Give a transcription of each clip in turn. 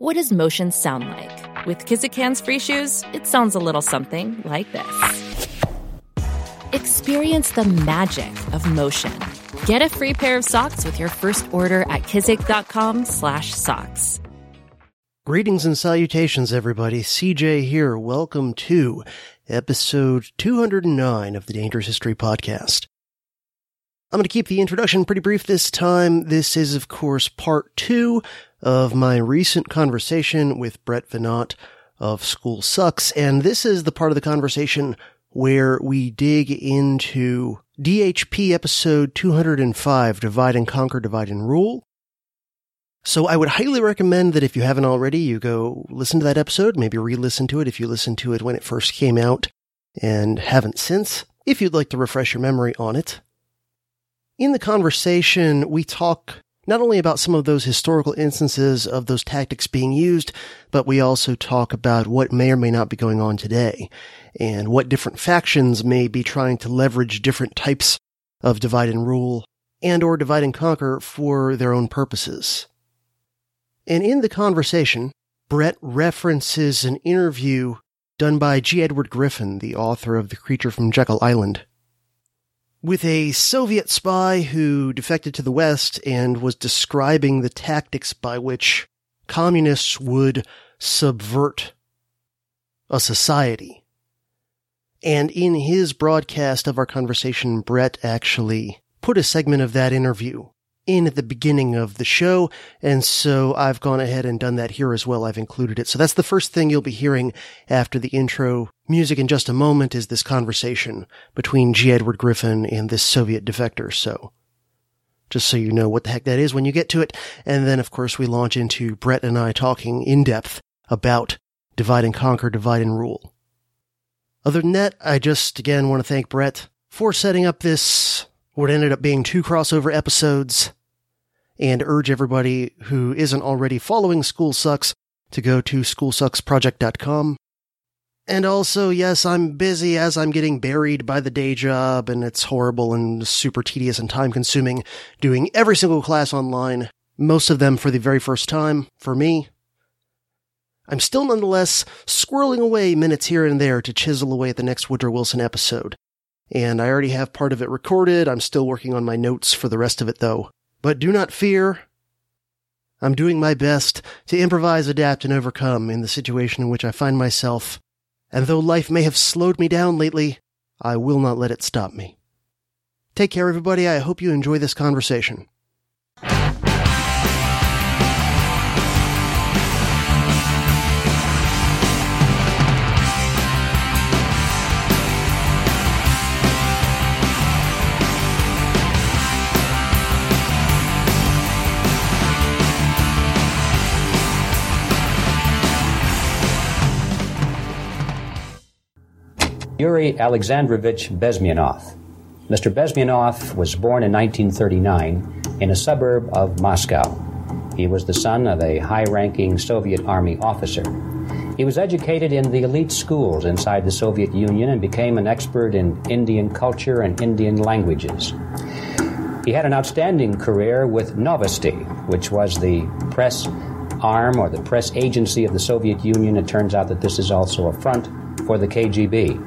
What does motion sound like? With Kizik hands-free shoes, it sounds a little something like this. Experience the magic of motion. Get a free pair of socks with your first order at kizik.com/socks. Greetings and salutations, everybody. CJ here. Welcome to episode 209 of the Dangerous History Podcast. I'm going to keep the introduction pretty brief this time. This is, of course, part 2 of my recent conversation with Brett Veinotte of School Sucks, and this is the part of the conversation where we dig into DHP episode 205, Divide and Conquer, Divide and Rule. So I would highly recommend that if you haven't already, you go listen to that episode, maybe re-listen to it if you listened to it when it first came out and haven't since, if you'd like to refresh your memory on it. In the conversation, we talk not only about some of those historical instances of those tactics being used, but we also talk about what may or may not be going on today, and what different factions may be trying to leverage different types of divide and rule and or divide and conquer for their own purposes. And in the conversation, Brett references an interview done by G. Edward Griffin, the author of The Creature from Jekyll Island, with a Soviet spy who defected to the West and was describing the tactics by which communists would subvert a society. And in his broadcast of our conversation, Brett actually put a segment of that interview in at the beginning of the show, and so I've gone ahead and done that here as well. I've included it. So that's the first thing you'll be hearing after the intro music in just a moment, is this conversation between G. Edward Griffin and this Soviet defector. So just so you know what the heck that is when you get to it. And then, of course, we launch into Brett and I talking in depth about Divide and Conquer, Divide and Rule. Other than that, I just, again, want to thank Brett for setting up this, what ended up being 2 crossover episodes, and urge everybody who isn't already following School Sucks to go to schoolsucksproject.com. And also, yes, I'm busy as I'm getting buried by the day job, and it's horrible and super tedious and time-consuming doing every single class online, most of them for the very first time, for me. I'm still nonetheless squirreling away minutes here and there to chisel away at the next Woodrow Wilson episode. And I already have part of it recorded. I'm still working on my notes for the rest of it, though. But do not fear. I'm doing my best to improvise, adapt, and overcome in the situation in which I find myself. And though life may have slowed me down lately, I will not let it stop me. Take care, everybody. I hope you enjoy this conversation. Yuri Alexandrovich Bezmenov. Mr. Bezmenov was born in 1939 in a suburb of Moscow. He was the son of a high-ranking Soviet Army officer. He was educated in the elite schools inside the Soviet Union and became an expert in Indian culture and Indian languages. He had an outstanding career with Novosti, which was the press arm or the press agency of the Soviet Union. It turns out that this is also a front for the KGB.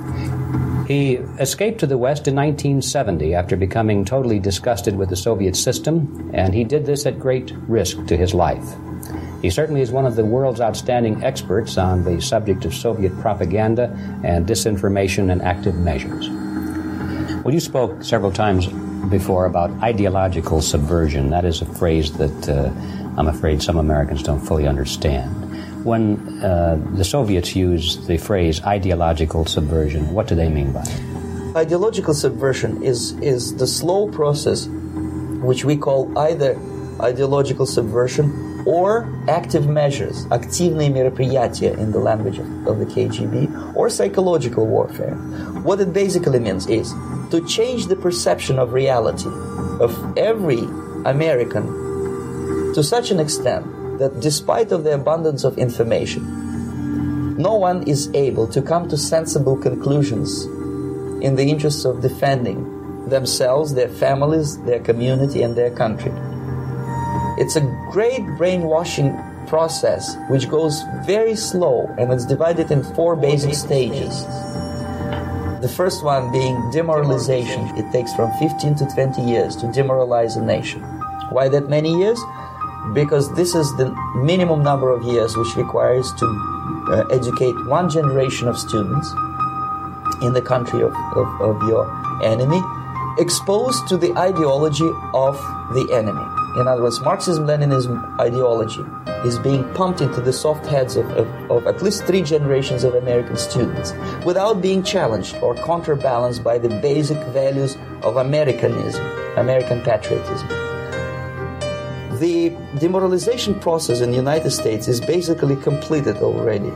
He escaped to the West in 1970 after becoming totally disgusted with the Soviet system, and he did this at great risk to his life. He certainly is one of the world's outstanding experts on the subject of Soviet propaganda and disinformation and active measures. Well, you spoke several times before about ideological subversion. That is a phrase that I'm afraid some Americans don't fully understand. When the Soviets use the phrase ideological subversion, what do they mean by it? Ideological subversion is the slow process which we call either ideological subversion or active measures, активные мероприятия in the language of the KGB, or psychological warfare. What it basically means is to change the perception of reality of every American to such an extent that despite of the abundance of information, no one is able to come to sensible conclusions in the interests of defending themselves, their families, their community, and their country. It's a great brainwashing process which goes very slow, and it's divided in 4 basic stages. The first one being demoralization. It takes from 15 to 20 years to demoralize a nation. Why that many years? Because this is the minimum number of years which requires to educate one generation of students in the country of your enemy, exposed to the ideology of the enemy. In other words, Marxism-Leninism ideology is being pumped into the soft heads of at least 3 generations of American students without being challenged or counterbalanced by the basic values of Americanism, American patriotism. The demoralization process in the United States is basically completed already.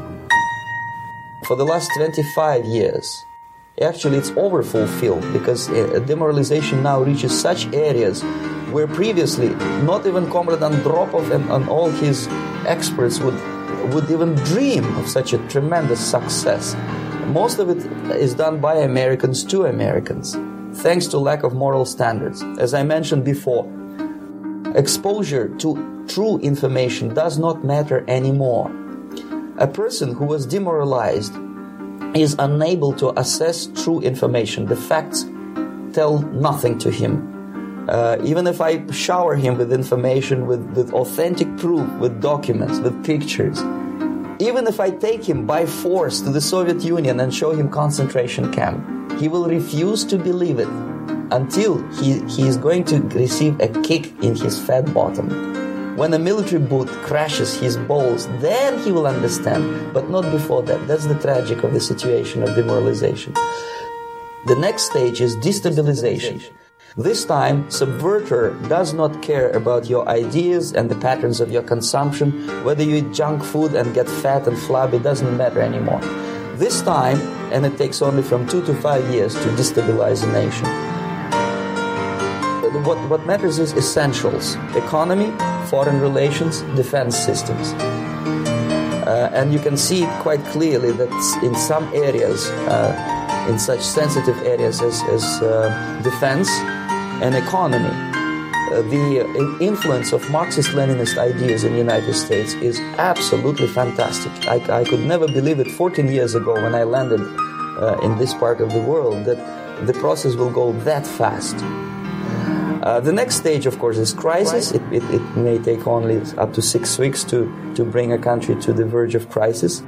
For the last 25 years, actually it's overfulfilled, because demoralization now reaches such areas where previously not even Comrade Andropov and all his experts would even dream of such a tremendous success. Most of it is done by Americans to Americans, thanks to lack of moral standards. As I mentioned before, exposure to true information does not matter anymore. A person who was demoralized is unable to assess true information. The facts tell nothing to him. Even if I shower him with information, with authentic proof, with documents, with pictures, even if I take him by force to the Soviet Union and show him concentration camp, he will refuse to believe it until he is going to receive a kick in his fat bottom. When a military boot crashes his balls, then he will understand, but not before that. That's the tragic of the situation of demoralization. The next stage is destabilization. This time, subverter does not care about your ideas and the patterns of your consumption. Whether you eat junk food and get fat and flabby doesn't matter anymore. This time, and it takes only from 2 to 5 years to destabilize a nation. What matters is essentials: economy, foreign relations, defense systems. And you can see quite clearly that in some areas, in such sensitive areas as defense and economy, the influence of Marxist-Leninist ideas in the United States is absolutely fantastic. I could never believe it 14 years ago when I landed in this part of the world that the process will go that fast. The next stage, of course, is crisis. It may take only up to 6 weeks to bring a country to the verge of crisis.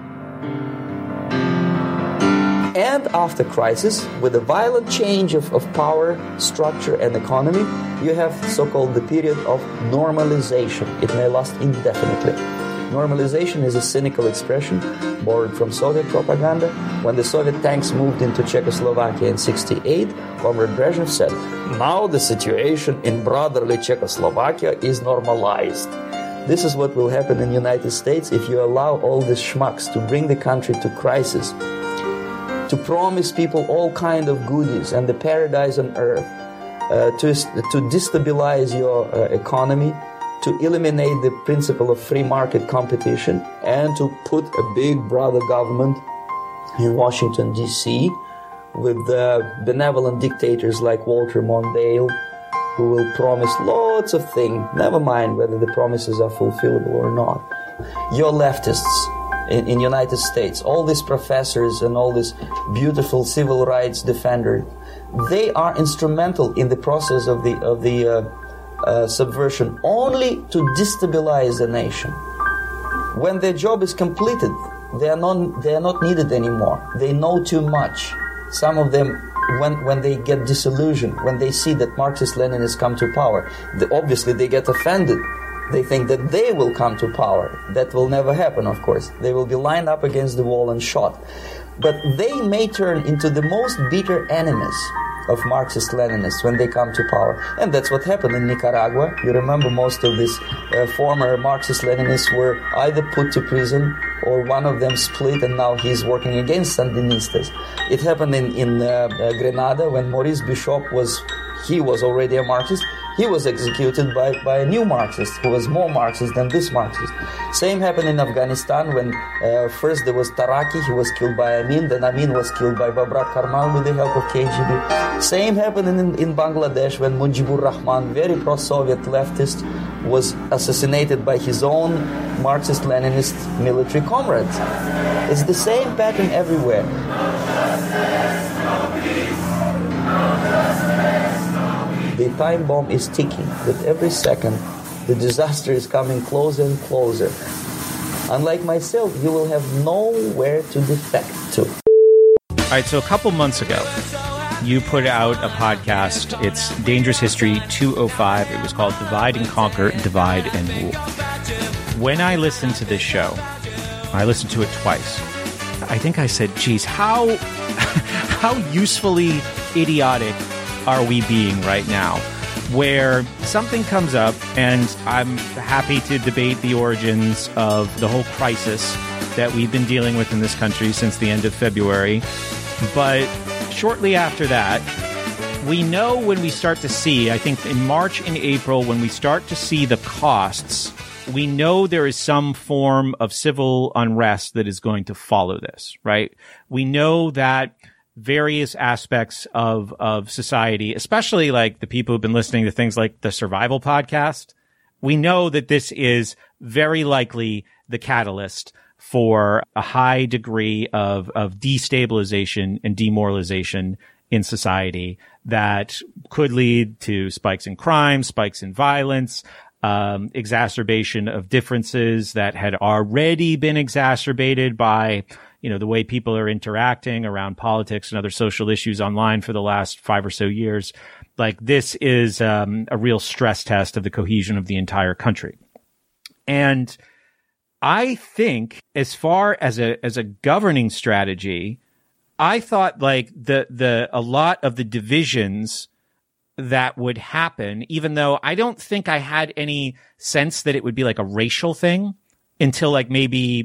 And after crisis, with a violent change of power, structure, and economy, you have so-called the period of normalization. It may last indefinitely. Normalization is a cynical expression borrowed from Soviet propaganda. When the Soviet tanks moved into Czechoslovakia in 1968, Comrade Brezhnev said, "Now the situation in brotherly Czechoslovakia is normalized." This is what will happen in the United States if you allow all these schmucks to bring the country to crisis, to promise people all kind of goodies and the paradise on earth, to destabilize your economy, to eliminate the principle of free market competition, and to put a big brother government in Washington, D.C., with benevolent dictators like Walter Mondale, who will promise lots of things, never mind whether the promises are fulfillable or not. Your leftists in United States, all these professors and all these beautiful civil rights defenders, they are instrumental in the process of the subversion only to destabilize the nation. When their job is completed, they are not needed anymore. They know too much. Some of them, when they get disillusioned, when they see that Marxist-Leninists come to power, obviously they get offended. They think that they will come to power. That will never happen, of course. They will be lined up against the wall and shot. But they may turn into the most bitter enemies of Marxist-Leninists when they come to power. And that's what happened in Nicaragua. You remember most of these former Marxist-Leninists were either put to prison or one of them split, and now he's working against Sandinistas. It happened in Grenada when Maurice Bishop was already a Marxist. He was executed by a new Marxist who was more Marxist than this Marxist. Same happened in Afghanistan when first there was Taraki, he was killed by Amin, then Amin was killed by Babrak Karmal with the help of KGB. Same happened in Bangladesh when Mujibur Rahman, very pro-Soviet leftist, was assassinated by his own Marxist-Leninist military comrades. It's the same pattern everywhere. The time bomb is ticking. That every second, the disaster is coming closer and closer. Unlike myself, you will have nowhere to defect to. All right, so a couple months ago, you put out a podcast. It's Dangerous History 205. It was called Divide and Conquer, Divide and Rule. When I listened to this show, I listened to it twice. I think I said, geez, how usefully idiotic are we being right now? Where something comes up, and I'm happy to debate the origins of the whole crisis that we've been dealing with in this country since the end of February. But shortly after that, we know when we start to see, I think in March and April, when we start to see the costs, we know there is some form of civil unrest that is going to follow this, right? We know that various aspects of society, especially like the people who've been listening to things like the Survival Podcast, we know that this is very likely the catalyst for a high degree of destabilization and demoralization in society that could lead to spikes in crime, spikes in violence, exacerbation of differences that had already been exacerbated by, the way people are interacting around politics and other social issues online for the last 5 or so years. Like, this is a real stress test of the cohesion of the entire country. And I think as far as a governing strategy, I thought like a lot of the divisions that would happen, even though I don't think I had any sense that it would be like a racial thing until like maybe,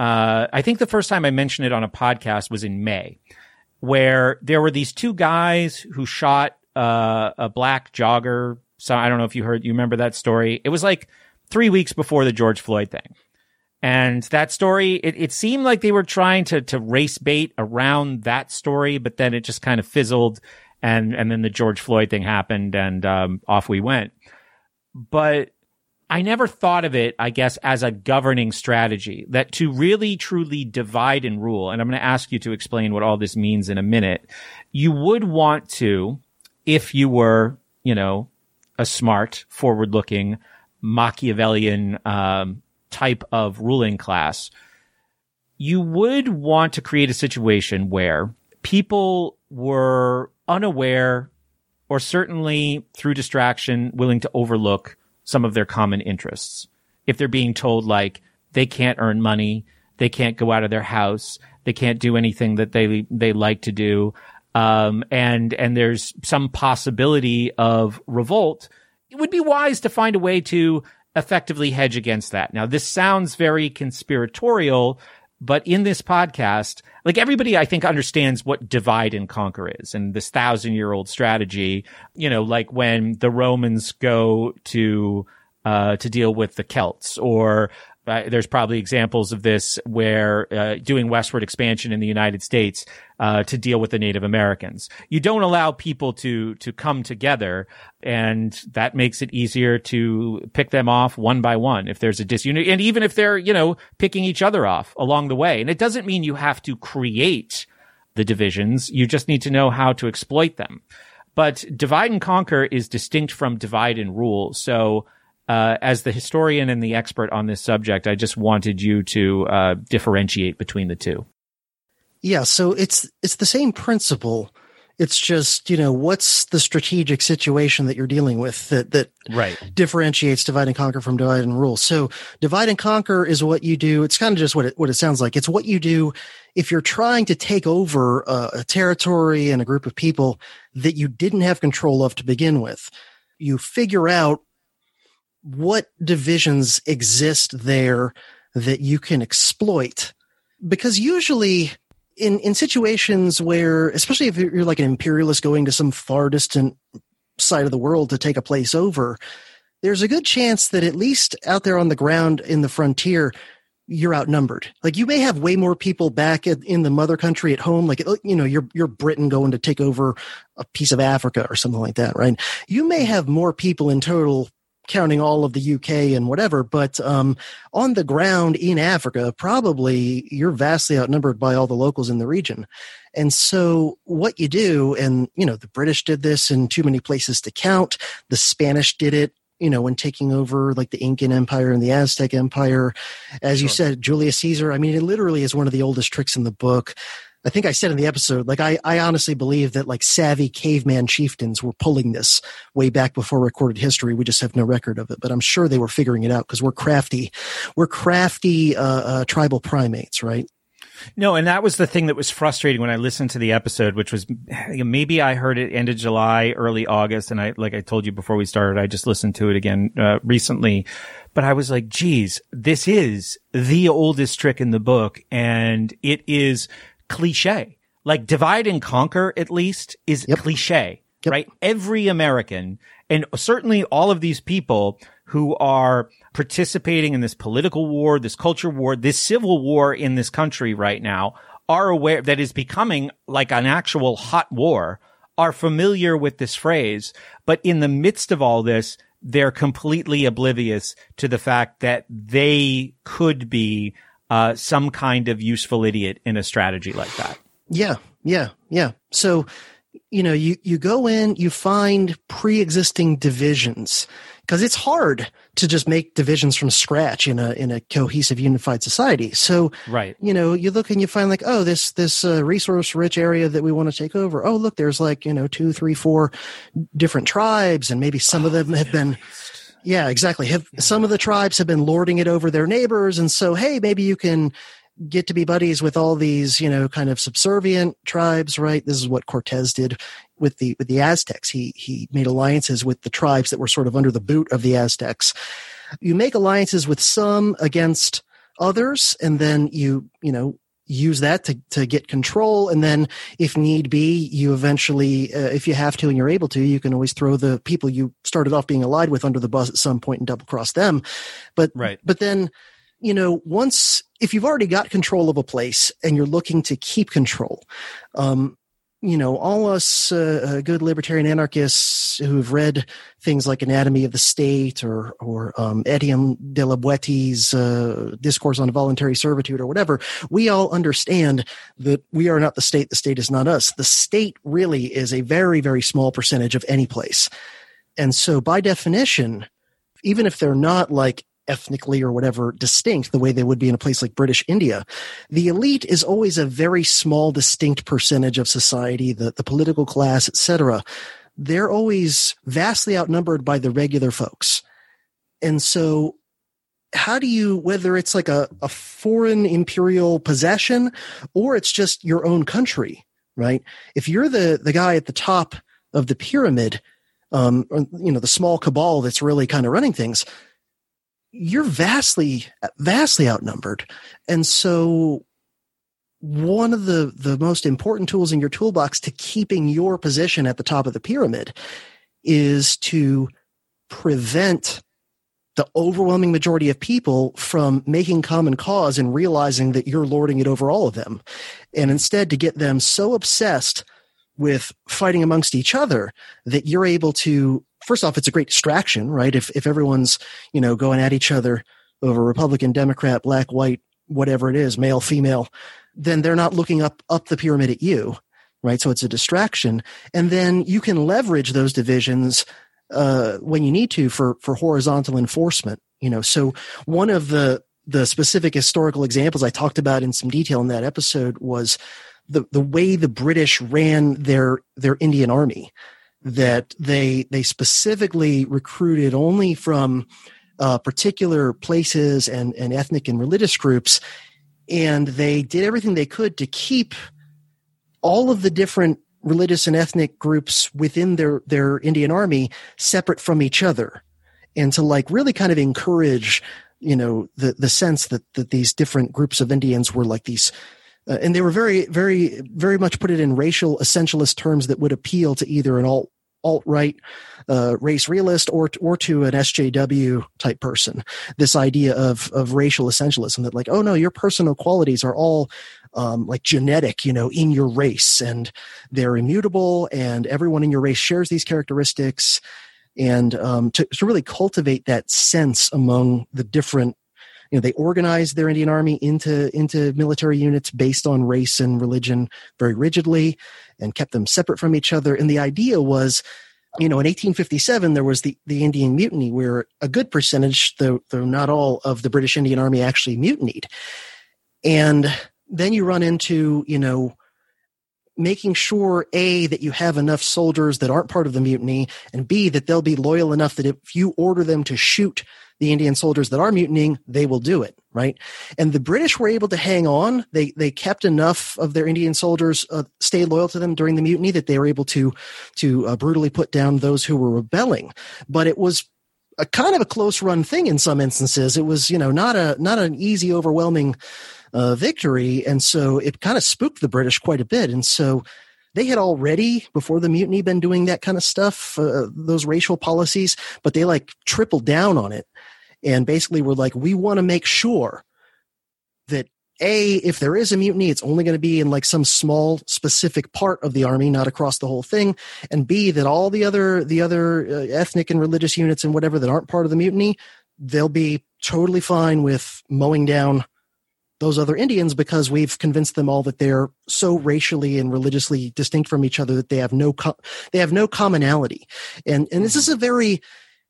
I think the first time I mentioned it on a podcast was in May, where there were these two guys who shot a black jogger. So I don't know if you remember that story. It was like 3 weeks before the George Floyd thing. And that story, it seemed like they were trying to race bait around that story, but then it just kind of fizzled. And then the George Floyd thing happened, and off we went. But I never thought of it, I guess, as a governing strategy, that to really, truly divide and rule, and I'm going to ask you to explain what all this means in a minute, you would want to, if you were, a smart, forward-looking, Machiavellian type of ruling class, you would want to create a situation where people were unaware, or certainly through distraction, willing to overlook some of their common interests. If they're being told like they can't earn money, they can't go out of their house, they can't do anything that they like to do, and there's some possibility of revolt, it would be wise to find a way to effectively hedge against that. Now, this sounds very conspiratorial, but in this podcast, like everybody, I think, understands what divide and conquer is, and this 1,000-year-old strategy, like when the Romans go to deal with the Celts, or there's probably examples of this where doing westward expansion in the United States to deal with the Native Americans. You don't allow people to come together, and that makes it easier to pick them off one by one if there's a disunity, and even if they're, picking each other off along the way. And it doesn't mean you have to create the divisions. You just need to know how to exploit them. But divide and conquer is distinct from divide and rule. So as the historian and the expert on this subject, I just wanted you to differentiate between the two. Yeah, so it's the same principle. It's just, what's the strategic situation that you're dealing with that right. differentiates divide and conquer from divide and rule. So divide and conquer is what you do. It's kind of just what it sounds like. It's what you do if you're trying to take over a territory and a group of people that you didn't have control of to begin with. You figure out what divisions exist there that you can exploit. Because usually in situations where, especially if you're like an imperialist going to some far distant side of the world to take a place over, there's a good chance that at least out there on the ground in the frontier, you're outnumbered. Like, you may have way more people back in the mother country at home. Like, you're Britain going to take over a piece of Africa or something like that, right? You may have more people in total counting all of the UK and whatever, but on the ground in Africa, probably you're vastly outnumbered by all the locals in the region. And so what you do, and, the British did this in too many places to count. The Spanish did it, when taking over like the Incan Empire and the Aztec Empire. As you said, Julius Caesar, I mean, it literally is one of the oldest tricks in the book. I think I said in the episode, like, I honestly believe that like savvy caveman chieftains were pulling this way back before recorded history. We just have no record of it, but I'm sure they were figuring it out because we're crafty tribal primates, right? No, and that was the thing that was frustrating when I listened to the episode, which was maybe I heard it end of July, early August, and like I told you before we started, I just listened to it again recently. But I was like, geez, this is the oldest trick in the book, and it is cliche. Like divide and conquer, at least, is cliche, right? Every American, and certainly all of these people who are participating in this political war, this culture war, this civil war in this country right now, are aware that is becoming like an actual hot war, are familiar with this phrase. But in the midst of all this, they're completely oblivious to the fact that they could be some kind of useful idiot in a strategy like that. Yeah. So, you go in, you find pre-existing divisions, because it's hard to just make divisions from scratch in a cohesive, unified society. So, you look and you find like, oh, this resource-rich area that we want to take over. Oh, look, there's like 2, 3, 4 different tribes, and maybe some of them have been. Yeah, exactly. Some of the tribes have been lording it over their neighbors, and so hey, maybe you can get to be buddies with all these, kind of subservient tribes, right? This is what Cortez did with the Aztecs. He made alliances with the tribes that were sort of under the boot of the Aztecs. You make alliances with some against others, and then you use that to get control. And then if need be, you eventually, if you have to and you're able to, you can always throw the people you started off being allied with under the bus at some point and double cross them. But then, if you've already got control of a place and you're looking to keep control, all us good libertarian anarchists who've read things like Anatomy of the State or Etienne de la Boétie's Discourse on Voluntary Servitude or whatever, we all understand that we are not the state is not us. The state really is a very, very small percentage of any place. And so by definition, even if they're not like ethnically or whatever distinct the way they would be in a place like British India, the elite is always a very small, distinct percentage of society, the political class, etc. They're always vastly outnumbered by the regular folks. And so how do you, whether it's like a foreign imperial possession or it's just your own country, right? If you're the guy at the top of the pyramid, the small cabal that's really kind of running things, you're vastly outnumbered. And so one of the most important tools in your toolbox to keeping your position at the top of the pyramid is to prevent the overwhelming majority of people from making common cause and realizing that you're lording it over all of them. And instead to get them so obsessed with fighting amongst each other that you're able to, first off, it's a great distraction, right? If everyone's, going at each other over Republican, Democrat, black, white, whatever it is, male, female, then they're not looking up the pyramid at you, right? So it's a distraction. And then you can leverage those divisions when you need to for horizontal enforcement, So one of the specific historical examples I talked about in some detail in that episode was the way the British ran their Indian army, that they specifically recruited only from particular places and ethnic and religious groups, and they did everything they could to keep all of the different religious and ethnic groups within their Indian army separate from each other, and to like really kind of encourage the sense that these different groups of Indians were like these. And they were very, very, very much put it in racial essentialist terms that would appeal to either an alt-right race realist or to an SJW type person. This idea of racial essentialism, that like, oh no, your personal qualities are all like genetic, in your race, and they're immutable, and everyone in your race shares these characteristics. and to really cultivate that sense among the different. They organized their Indian army into military units based on race and religion very rigidly, and kept them separate from each other. And the idea was, in 1857 there was the Indian Mutiny, where a good percentage, though not all, of the British Indian Army actually mutinied. And then you run into, making sure, A, that you have enough soldiers that aren't part of the mutiny, and B, that they'll be loyal enough that if you order them to shoot the Indian soldiers that are mutinying, they will do it, right? And the British were able to hang on. They kept enough of their Indian soldiers stay loyal to them during the mutiny that they were able to brutally put down those who were rebelling. But it was a kind of a close run thing in some instances. It was, not an easy, overwhelming victory. And so it kind of spooked the British quite a bit. And so they had already, before the mutiny, been doing that kind of stuff, those racial policies, but they tripled down on it. And basically were like, we want to make sure that A, if there is a mutiny, it's only going to be in some small specific part of the army, not across the whole thing. And B, that all the other ethnic and religious units and whatever that aren't part of the mutiny, they'll be totally fine with mowing down those other Indians, because we've convinced them all that they're so racially and religiously distinct from each other that they have no commonality. And this is a very,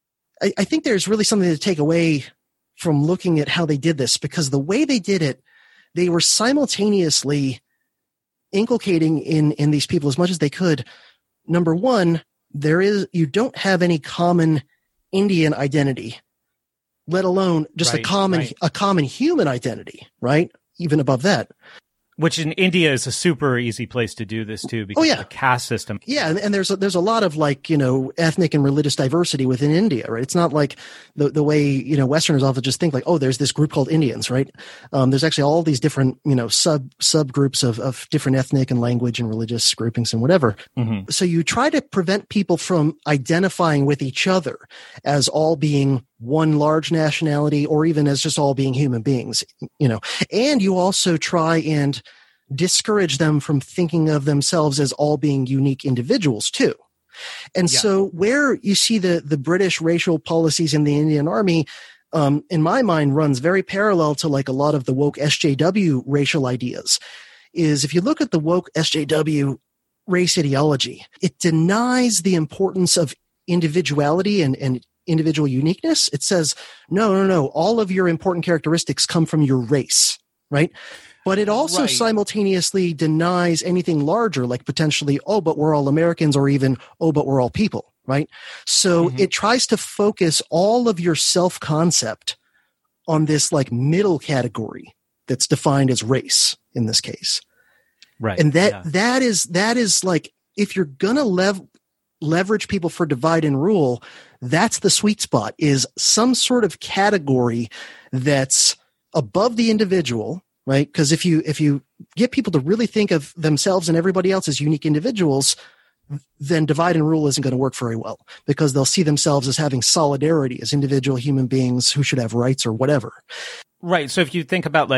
I think there's really something to take away from looking at how they did this, because the way they did it, they were simultaneously inculcating in these people as much as they could. Number one, you don't have any common Indian identity, let alone just a common human identity, right? Even above that. Which in India is a super easy place to do this too, because of the caste system. Yeah, and there's a lot of ethnic and religious diversity within India, right? It's not like the way Westerners often just think there's this group called Indians, right? There's actually all these different subgroups of different ethnic and language and religious groupings and whatever. Mm-hmm. So you try to prevent people from identifying with each other as all being one large nationality, or even as just all being human beings, and you also try and discourage them from thinking of themselves as all being unique individuals too. And so where you see the British racial policies in the Indian Army, in my mind, runs very parallel to a lot of the woke SJW racial ideas, is if you look at the woke SJW race ideology, it denies the importance of individuality and individual uniqueness. It says, no, all of your important characteristics come from your race, right? But it also simultaneously denies anything larger, like potentially, but we're all Americans, or even, but we're all people, right? So it tries to focus all of your self-concept on this middle category that's defined as race in this case. Right. And that is if you're going to leverage people for divide and rule, that's the sweet spot, is some sort of category that's above the individual, right? Because if you get people to really think of themselves and everybody else as unique individuals, then divide and rule isn't going to work very well, because they'll see themselves as having solidarity as individual human beings who should have rights or whatever. Right. So if you think about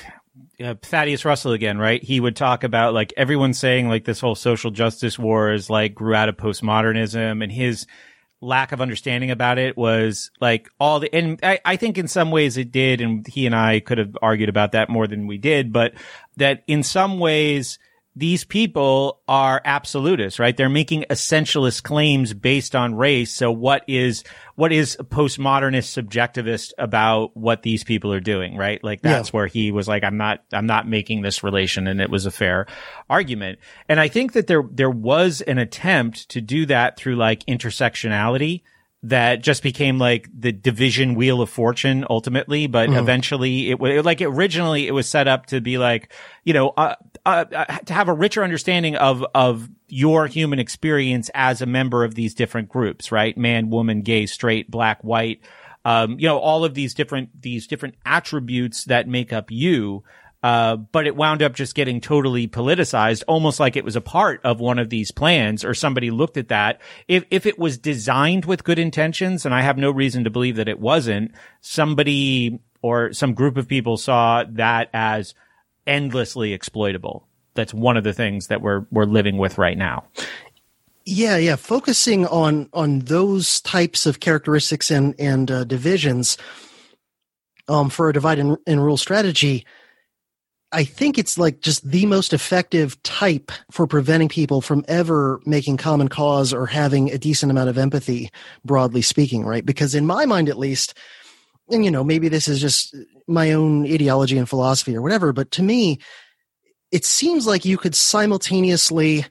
Thaddeus Russell again, right? He would talk about everyone saying this whole social justice wars grew out of postmodernism, and his lack of understanding about it was and I think in some ways it did, and he and I could have argued about that more than we did, but that in some ways these people are absolutists, right? They're making essentialist claims based on race. So what is postmodernist subjectivist about what these people are doing, right? That's where he was I'm not making this relation, and it was a fair argument. And I think that there was an attempt to do that through intersectionality that just became the division wheel of fortune ultimately, but eventually originally it was set up to be to have a richer understanding of your human experience as a member of these different groups, right? Man, woman, gay, straight, black, white, all of these different attributes that make up you. But it wound up just getting totally politicized, almost like it was a part of one of these plans, or somebody looked at that. If it was designed with good intentions, and I have no reason to believe that it wasn't, somebody or some group of people saw that as endlessly exploitable. That's one of the things that we're living with right now. Yeah. Focusing on those types of characteristics and divisions for a divide and rule strategy, I think it's like just the most effective type for preventing people from ever making common cause or having a decent amount of empathy, broadly speaking, right? Because in my mind, at least, and maybe this is just my own ideology and philosophy or whatever, but to me, it seems like you could simultaneously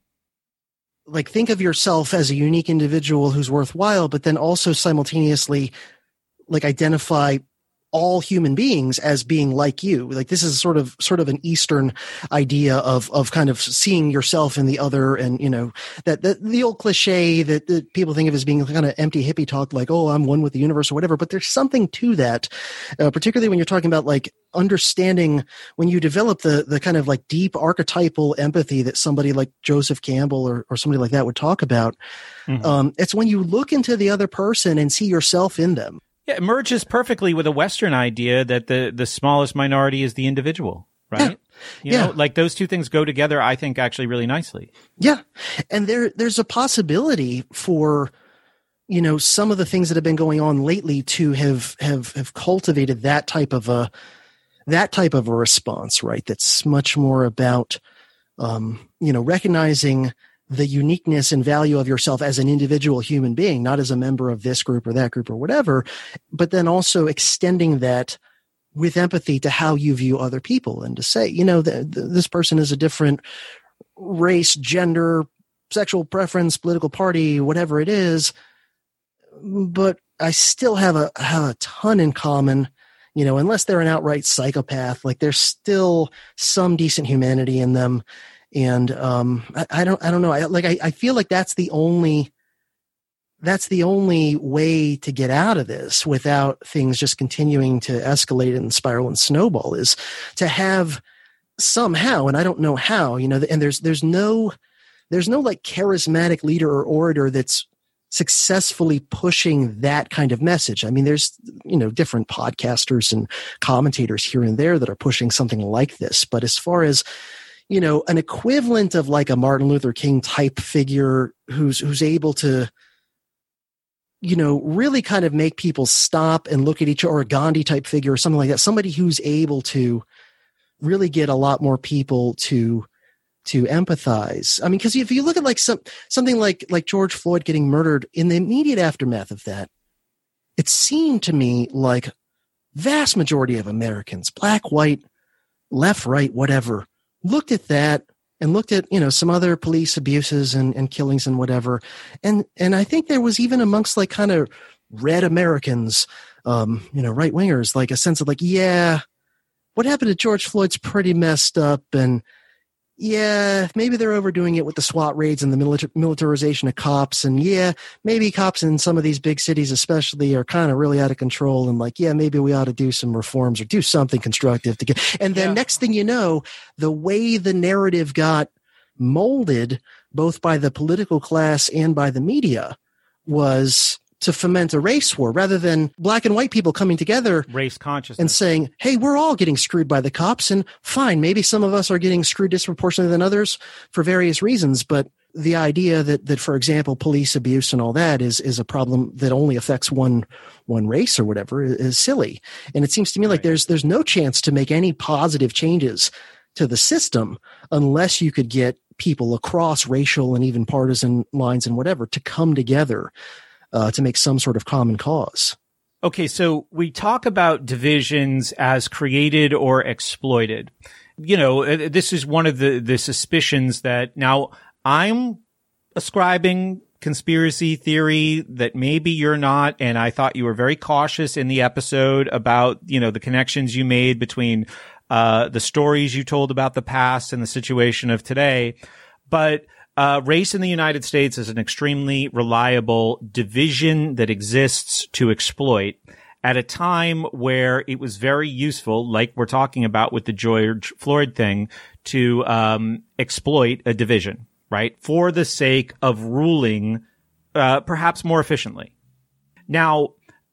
like think of yourself as a unique individual who's worthwhile, but then also simultaneously like identify all human beings as being like you. Like this is sort of an Eastern idea of kind of seeing yourself in the other, and that the old cliche that people think of as being kind of empty hippie talk, like, oh, I'm one with the universe or whatever. But there's something to that, particularly when you're talking about like understanding, when you develop the kind of like deep archetypal empathy that somebody like Joseph Campbell or somebody like that would talk about. Mm-hmm. It's when you look into the other person and see yourself in them. Yeah, it merges perfectly with a Western idea that the smallest minority is the individual, right? You know, like those two things go together, I think, actually really nicely. Yeah. And there's a possibility for, some of the things that have been going on lately to have cultivated that type of a response, right? That's much more about, recognizing the uniqueness and value of yourself as an individual human being, not as a member of this group or that group or whatever, but then also extending that with empathy to how you view other people, and to say, this person is a different race, gender, sexual preference, political party, whatever it is, but I still have a ton in common. Unless they're an outright psychopath, like there's still some decent humanity in them. And I don't know. I feel like that's the only way to get out of this without things just continuing to escalate and spiral and snowball, is to have somehow, and I don't know how, and there's no like charismatic leader or orator that's successfully pushing that kind of message. I mean, there's, different podcasters and commentators here and there that are pushing something like this. But as far as, an equivalent of like a Martin Luther King type figure who's able to, really kind of make people stop and look at each other, or a Gandhi type figure or something like that, somebody who's able to really get a lot more people to empathize. I mean, because if you look at like something like George Floyd getting murdered, in the immediate aftermath of that, it seemed to me like vast majority of Americans, black, white, left, right, whatever, looked at that and looked at, some other police abuses and killings and whatever. And I think there was even amongst like kind of red Americans, right wingers, like a sense of like, yeah, what happened to George Floyd's pretty messed up. And yeah, maybe they're overdoing it with the SWAT raids and the militarization of cops. And yeah, maybe cops in some of these big cities especially are kind of really out of control. And like, yeah, maybe we ought to do some reforms or do something constructive to get. And then next thing you know, the way the narrative got molded, both by the political class and by the media, was to foment a race war rather than black and white people coming together, race consciousness, and saying, hey, we're all getting screwed by the cops, and fine, maybe some of us are getting screwed disproportionately than others for various reasons. But the idea that for example, police abuse and all that is a problem that only affects one race or whatever is silly. And it seems to me like there's no chance to make any positive changes to the system unless you could get people across racial and even partisan lines and whatever to come together to make some sort of common cause. Okay, so we talk about divisions as created or exploited. This is one of the suspicions that now I'm ascribing conspiracy theory that maybe you're not, and I thought you were very cautious in the episode about, the connections you made between the stories you told about the past and the situation of today. But race in the United States is an extremely reliable division that exists to exploit at a time where it was very useful, like we're talking about with the George Floyd thing, to exploit a division, right? For the sake of ruling perhaps more efficiently. Now,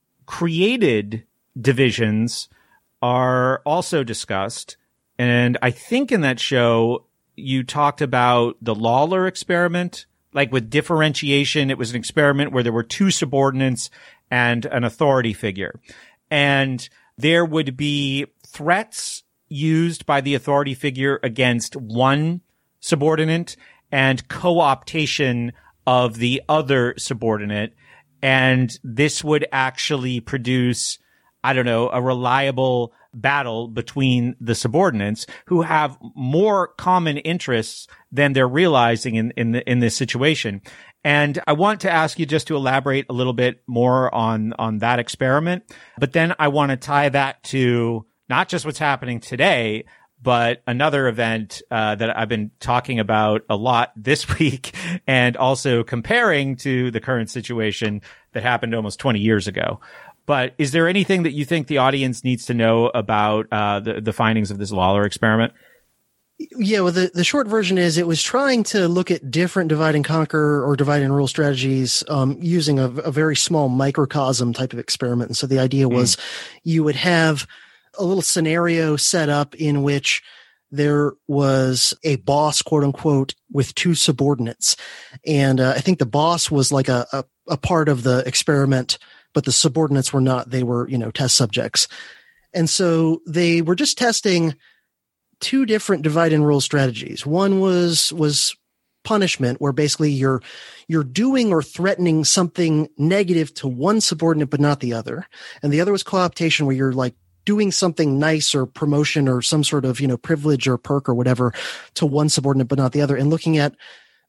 created divisions are also discussed, and I think in that show you talked about the Lawler experiment, like with differentiation. It was an experiment where there were two subordinates and an authority figure. And there would be threats used by the authority figure against one subordinate and co-optation of the other subordinate. And this would actually produce, I don't know, a reliable battle between the subordinates who have more common interests than they're realizing in this situation. And I want to ask you just to elaborate a little bit more on that experiment. But then I want to tie that to not just what's happening today, but another event that I've been talking about a lot this week, and also comparing to the current situation that happened almost 20 years ago. But is there anything that you think the audience needs to know about the findings of this Lawler experiment? Yeah, well, the short version is it was trying to look at different divide and conquer or divide and rule strategies using a very small microcosm type of experiment. And so the idea was you would have a little scenario set up in which there was a boss, quote unquote, with two subordinates. And I think the boss was like a part of the experiment, but the subordinates were not. They were, test subjects. And so they were just testing two different divide and rule strategies. One was punishment, where basically you're doing or threatening something negative to one subordinate but not the other. And the other was co-optation, where you're like doing something nice or promotion or some sort of, privilege or perk or whatever to one subordinate but not the other. And looking at,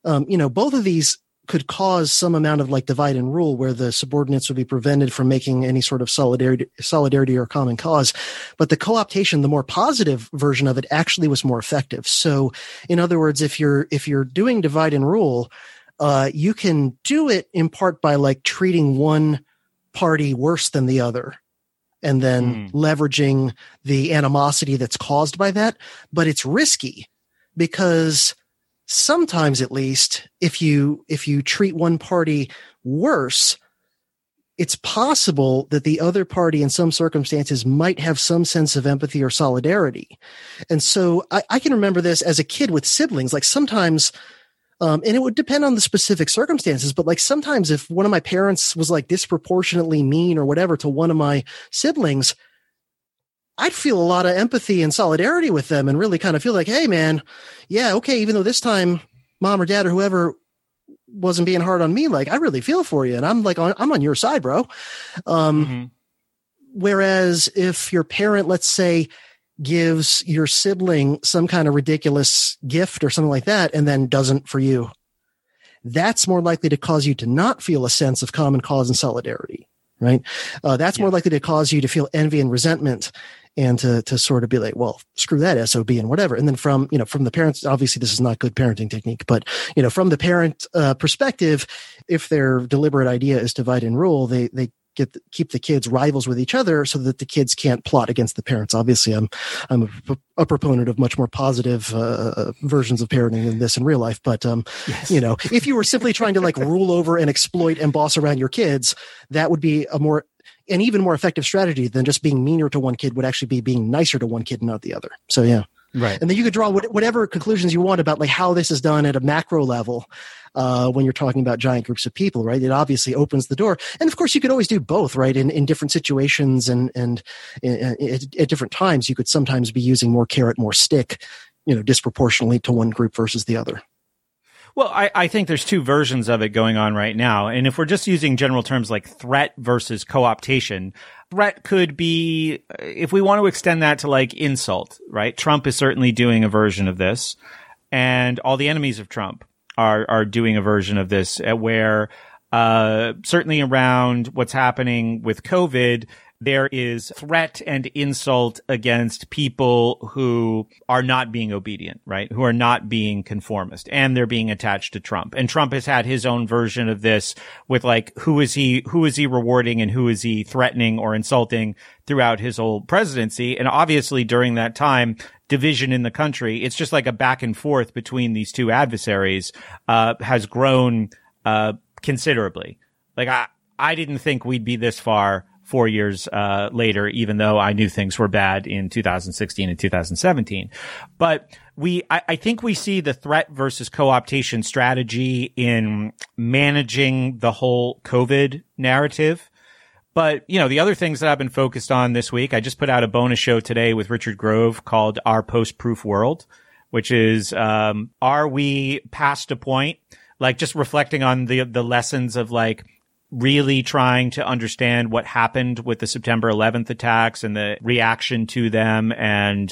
both of these could cause some amount of like divide and rule, where the subordinates would be prevented from making any sort of solidarity or common cause. But the co-optation, the more positive version of it, actually was more effective. So in other words, if you're doing divide and rule, you can do it in part by like treating one party worse than the other, and then leveraging the animosity that's caused by that. But it's risky, because sometimes, at least, if you treat one party worse, it's possible that the other party in some circumstances might have some sense of empathy or solidarity. And so I can remember this as a kid with siblings. Like sometimes, and it would depend on the specific circumstances, but like sometimes if one of my parents was like disproportionately mean or whatever to one of my siblings, I'd feel a lot of empathy and solidarity with them and really kind of feel like, hey man, yeah, okay, even though this time mom or dad or whoever wasn't being hard on me, like I really feel for you. And I'm like, I'm on your side, bro. Whereas if your parent, let's say, gives your sibling some kind of ridiculous gift or something like that, and then doesn't for you, that's more likely to cause you to not feel a sense of common cause and solidarity, right? That's more likely to cause you to feel envy and resentment, and to sort of be like, well, screw that SOB and whatever. And then from the parents, obviously this is not good parenting technique, but, from the parent perspective, if their deliberate idea is divide and rule, they keep the kids rivals with each other so that the kids can't plot against the parents. Obviously, I'm a proponent of much more positive versions of parenting than this in real life. But, yes. If you were simply trying to like rule over and exploit and boss around your kids, that would be an even more effective strategy than just being meaner to one kid would actually be being nicer to one kid and not the other. So, yeah. Right. And then you could draw whatever conclusions you want about like how this is done at a macro level when you're talking about giant groups of people, right? It obviously opens the door. And of course, you could always do both, right? In different situations and at different times, you could sometimes be using more carrot, more stick, disproportionately to one group versus the other. Well, I think there's two versions of it going on right now. And if we're just using general terms like threat versus co-optation, threat could be, if we want to extend that to like insult, right? Trump is certainly doing a version of this, and all the enemies of Trump are doing a version of this, where certainly around what's happening with COVID, there is threat and insult against people who are not being obedient, right? Who are not being conformist, and they're being attached to Trump. And Trump has had his own version of this with like, who is he rewarding and who is he threatening or insulting throughout his whole presidency. And obviously during that time, division in the country, it's just like a back and forth between these two adversaries, has grown, considerably. Like I didn't think we'd be this far 4 years later, even though I knew things were bad in 2016 and 2017. But I think we see the threat versus co-optation strategy in managing the whole COVID narrative. But, the other things that I've been focused on this week, I just put out a bonus show today with Richard Grove called Our Post-Proof World, which is, are we past a point? Like just reflecting on the lessons of like really trying to understand what happened with the September 11th attacks and the reaction to them and,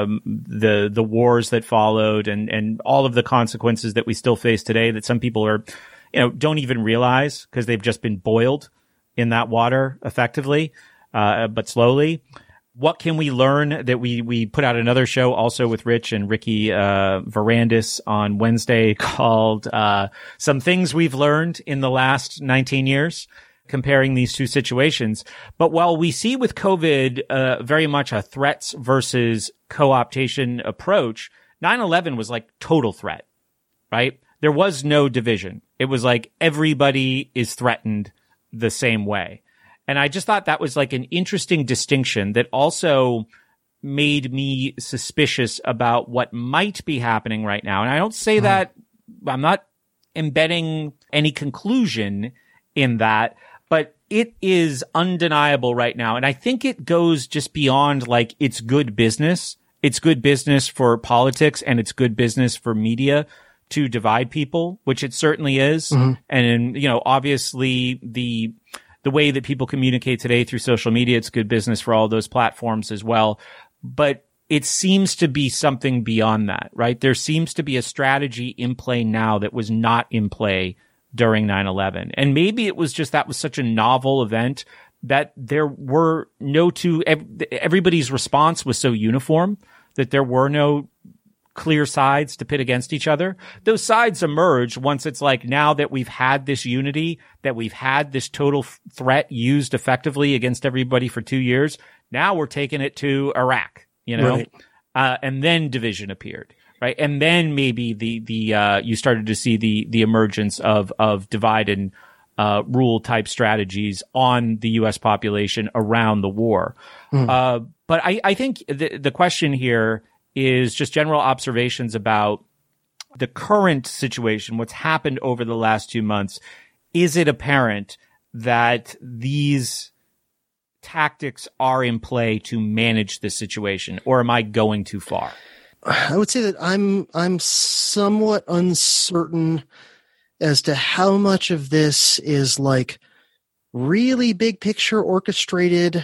the wars that followed and all of the consequences that we still face today that some people are, don't even realize because they've just been boiled in that water effectively, but slowly. What can we learn that we put out another show also with Rich and Ricky Verandis on Wednesday called Some Things We've Learned in the Last 19 Years, comparing these two situations. But while we see with COVID very much a threats versus co-optation approach, 9/11 was like total threat, right? There was no division. It was like everybody is threatened the same way. And I just thought that was like an interesting distinction that also made me suspicious about what might be happening right now. And I don't say that, I'm not embedding any conclusion in that, but it is undeniable right now. And I think it goes just beyond like it's good business. It's good business for politics and it's good business for media to divide people, which it certainly is. Mm-hmm. And, obviously the way that people communicate today through social media, it's good business for all those platforms as well. But it seems to be something beyond that, right? There seems to be a strategy in play now that was not in play during 9/11. And maybe it was just that was such a novel event that there were everybody's response was so uniform that there were no clear sides to pit against each other. Those sides emerge once it's like now that we've had this unity, that we've had this total threat used effectively against everybody for 2 years. Now we're taking it to Iraq, right. And then division appeared, right? And then maybe you started to see the emergence of divide and rule type strategies on the U.S. population around the war. But I think the question here is just general observations about the current situation, what's happened over the last 2 months. Is it apparent that these tactics are in play to manage this situation, or am I going too far? I would say that I'm somewhat uncertain as to how much of this is like really big picture orchestrated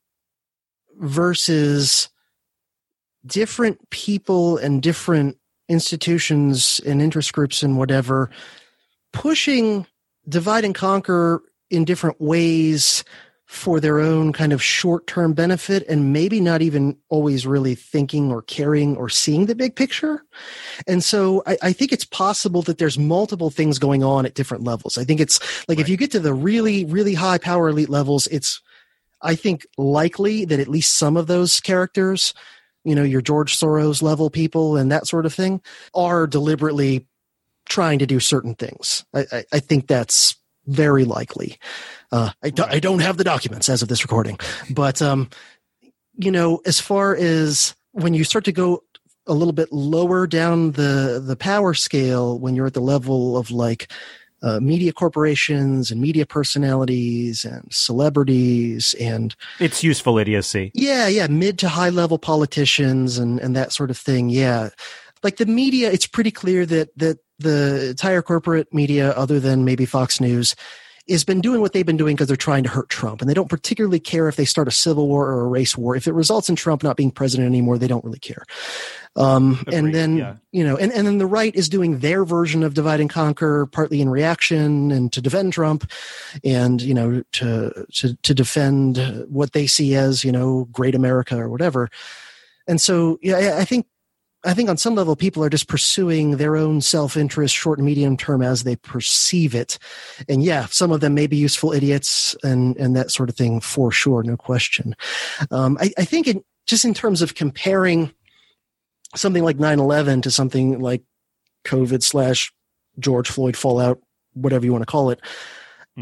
versus different people and different institutions and interest groups and whatever pushing divide and conquer in different ways for their own kind of short-term benefit and maybe not even always really thinking or caring or seeing the big picture. And so I think it's possible that there's multiple things going on at different levels. I think it's like if you get to the really, really high power elite levels, it's, I think, likely that at least some of those characters, your George Soros level people and that sort of thing, are deliberately trying to do certain things. I think that's very likely. I don't have the documents as of this recording, but, as far as when you start to go a little bit lower down the power scale, when you're at the level of like, media corporations and media personalities and celebrities and it's useful idiocy. Yeah. Mid to high level politicians and that sort of thing. Yeah. Like the media, it's pretty clear that the entire corporate media, other than maybe Fox News, has been doing what they've been doing because they're trying to hurt Trump. And they don't particularly care if they start a civil war or a race war. If it results in Trump not being president anymore, they don't really care. And then, and then the right is doing their version of divide and conquer, partly in reaction and to defend Trump and, to defend what they see as, great America or whatever. And so, I think on some level, people are just pursuing their own self-interest, short and medium term, as they perceive it. And some of them may be useful idiots and that sort of thing, for sure, no question. I think just in terms of comparing something like 9/11 to something like COVID / George Floyd fallout, whatever you want to call it,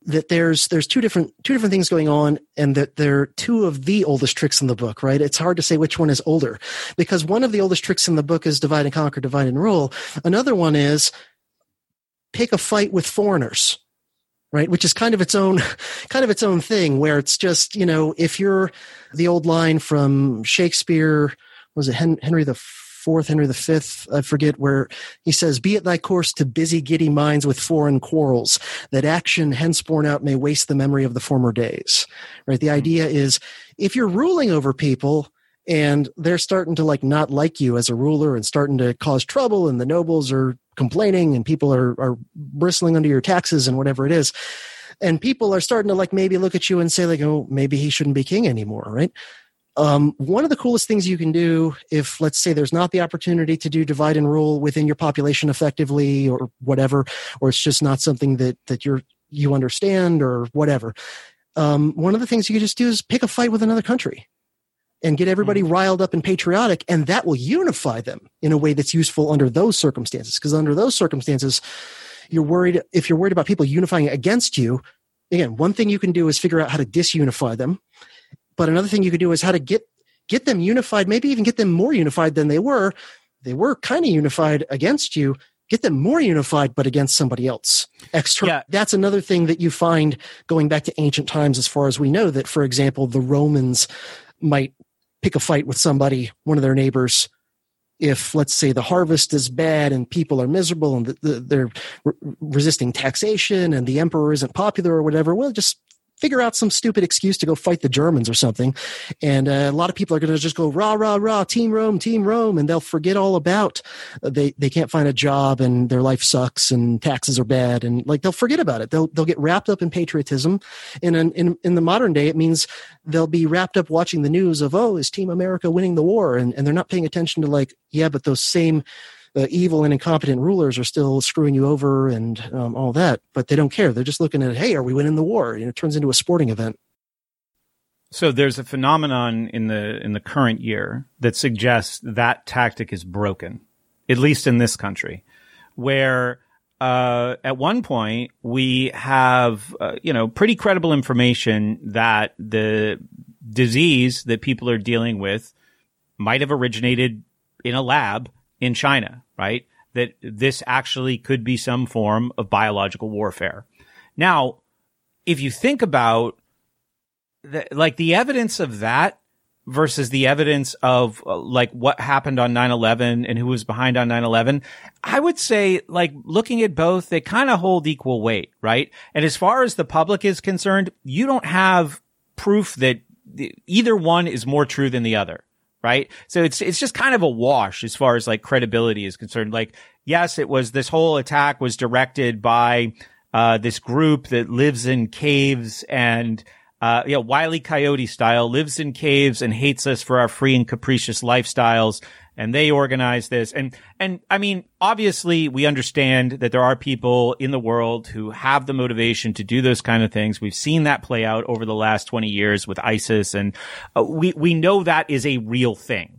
that there's two different things going on, and that they're two of the oldest tricks in the book, right? It's hard to say which one is older, because one of the oldest tricks in the book is divide and conquer, divide and rule. Another one is pick a fight with foreigners, right? Which is kind of its own thing, where it's just, if you're the old line from Shakespeare, was it Henry the Fourth, Henry V, I forget, where he says, "Be it thy course to busy giddy minds with foreign quarrels, that action henceborn out may waste the memory of the former days." Right? The idea is, if you're ruling over people and they're starting to not like you as a ruler and starting to cause trouble, and the nobles are complaining and people are bristling under your taxes and whatever it is, and people are starting to maybe look at you and say oh, maybe he shouldn't be king anymore, right? One of the coolest things you can do, if let's say there's not the opportunity to do divide and rule within your population effectively or whatever, or it's just not something that you understand or whatever, one of the things you can just do is pick a fight with another country and get everybody riled up and patriotic, and that will unify them in a way that's useful under those circumstances. Because under those circumstances, if you're worried about people unifying against you, again, one thing you can do is figure out how to disunify them. But another thing you could do is how to get them unified, maybe even get them more unified than they were. They were kind of unified against you. Get them more unified, but against somebody else. Yeah. That's another thing that you find going back to ancient times, as far as we know, that, for example, the Romans might pick a fight with somebody, one of their neighbors, if, let's say, the harvest is bad and people are miserable and they're resisting taxation and the emperor isn't popular or whatever. Well, just figure out some stupid excuse to go fight the Germans or something. And a lot of people are going to just go, rah, rah, rah, Team Rome, and they'll forget all about they can't find a job and their life sucks and taxes are bad. And they'll forget about it. They'll get wrapped up in patriotism. And in the modern day, it means they'll be wrapped up watching the news of, is Team America winning the war? And they're not paying attention to but those same evil and incompetent rulers are still screwing you over and all that, but they don't care. They're just looking at, hey, are we winning the war? It turns into a sporting event. So there's a phenomenon in the current year that suggests that tactic is broken, at least in this country, where at one point we have pretty credible information that the disease that people are dealing with might have originated in a lab in China, right? That this actually could be some form of biological warfare. Now, if you think about the evidence of that versus the evidence of what happened on 9/11 and who was behind on 9/11, I would say looking at both, they kind of hold equal weight, right? And as far as the public is concerned, you don't have proof that either one is more true than the other. Right. So it's just kind of a wash as far as credibility is concerned. Yes, this whole attack was directed by this group that lives in caves and Wile E. Coyote style, lives in caves and hates us for our free and capricious lifestyles. And they organized this. And I mean, obviously we understand that there are people in the world who have the motivation to do those kind of things. We've seen that play out over the last 20 years with ISIS. And we know that is a real thing.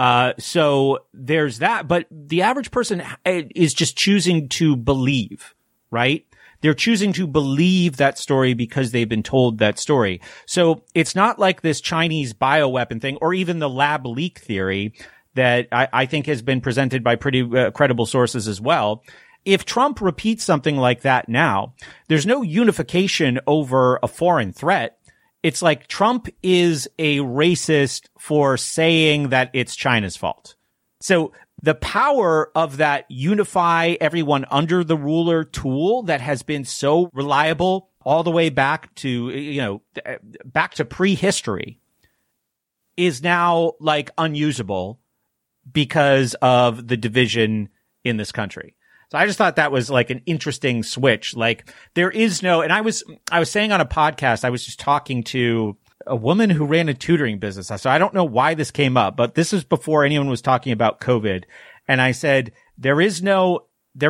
So there's that. But the average person is just choosing to believe, right? They're choosing to believe that story because they've been told that story. So it's not like this Chinese bioweapon thing or even the lab leak theory that I think has been presented by pretty credible sources as well. If Trump repeats something like that now, there's no unification over a foreign threat. It's like Trump is a racist for saying that it's China's fault. So the power of that unify everyone under the ruler tool that has been so reliable all the way back to, back to prehistory is now unusable because of the division in this country. So I just thought that was an interesting switch. There is no, and I was saying on a podcast, I was just talking to a woman who ran a tutoring business. So I don't know why this came up, but this is before anyone was talking about COVID. And I said, there is no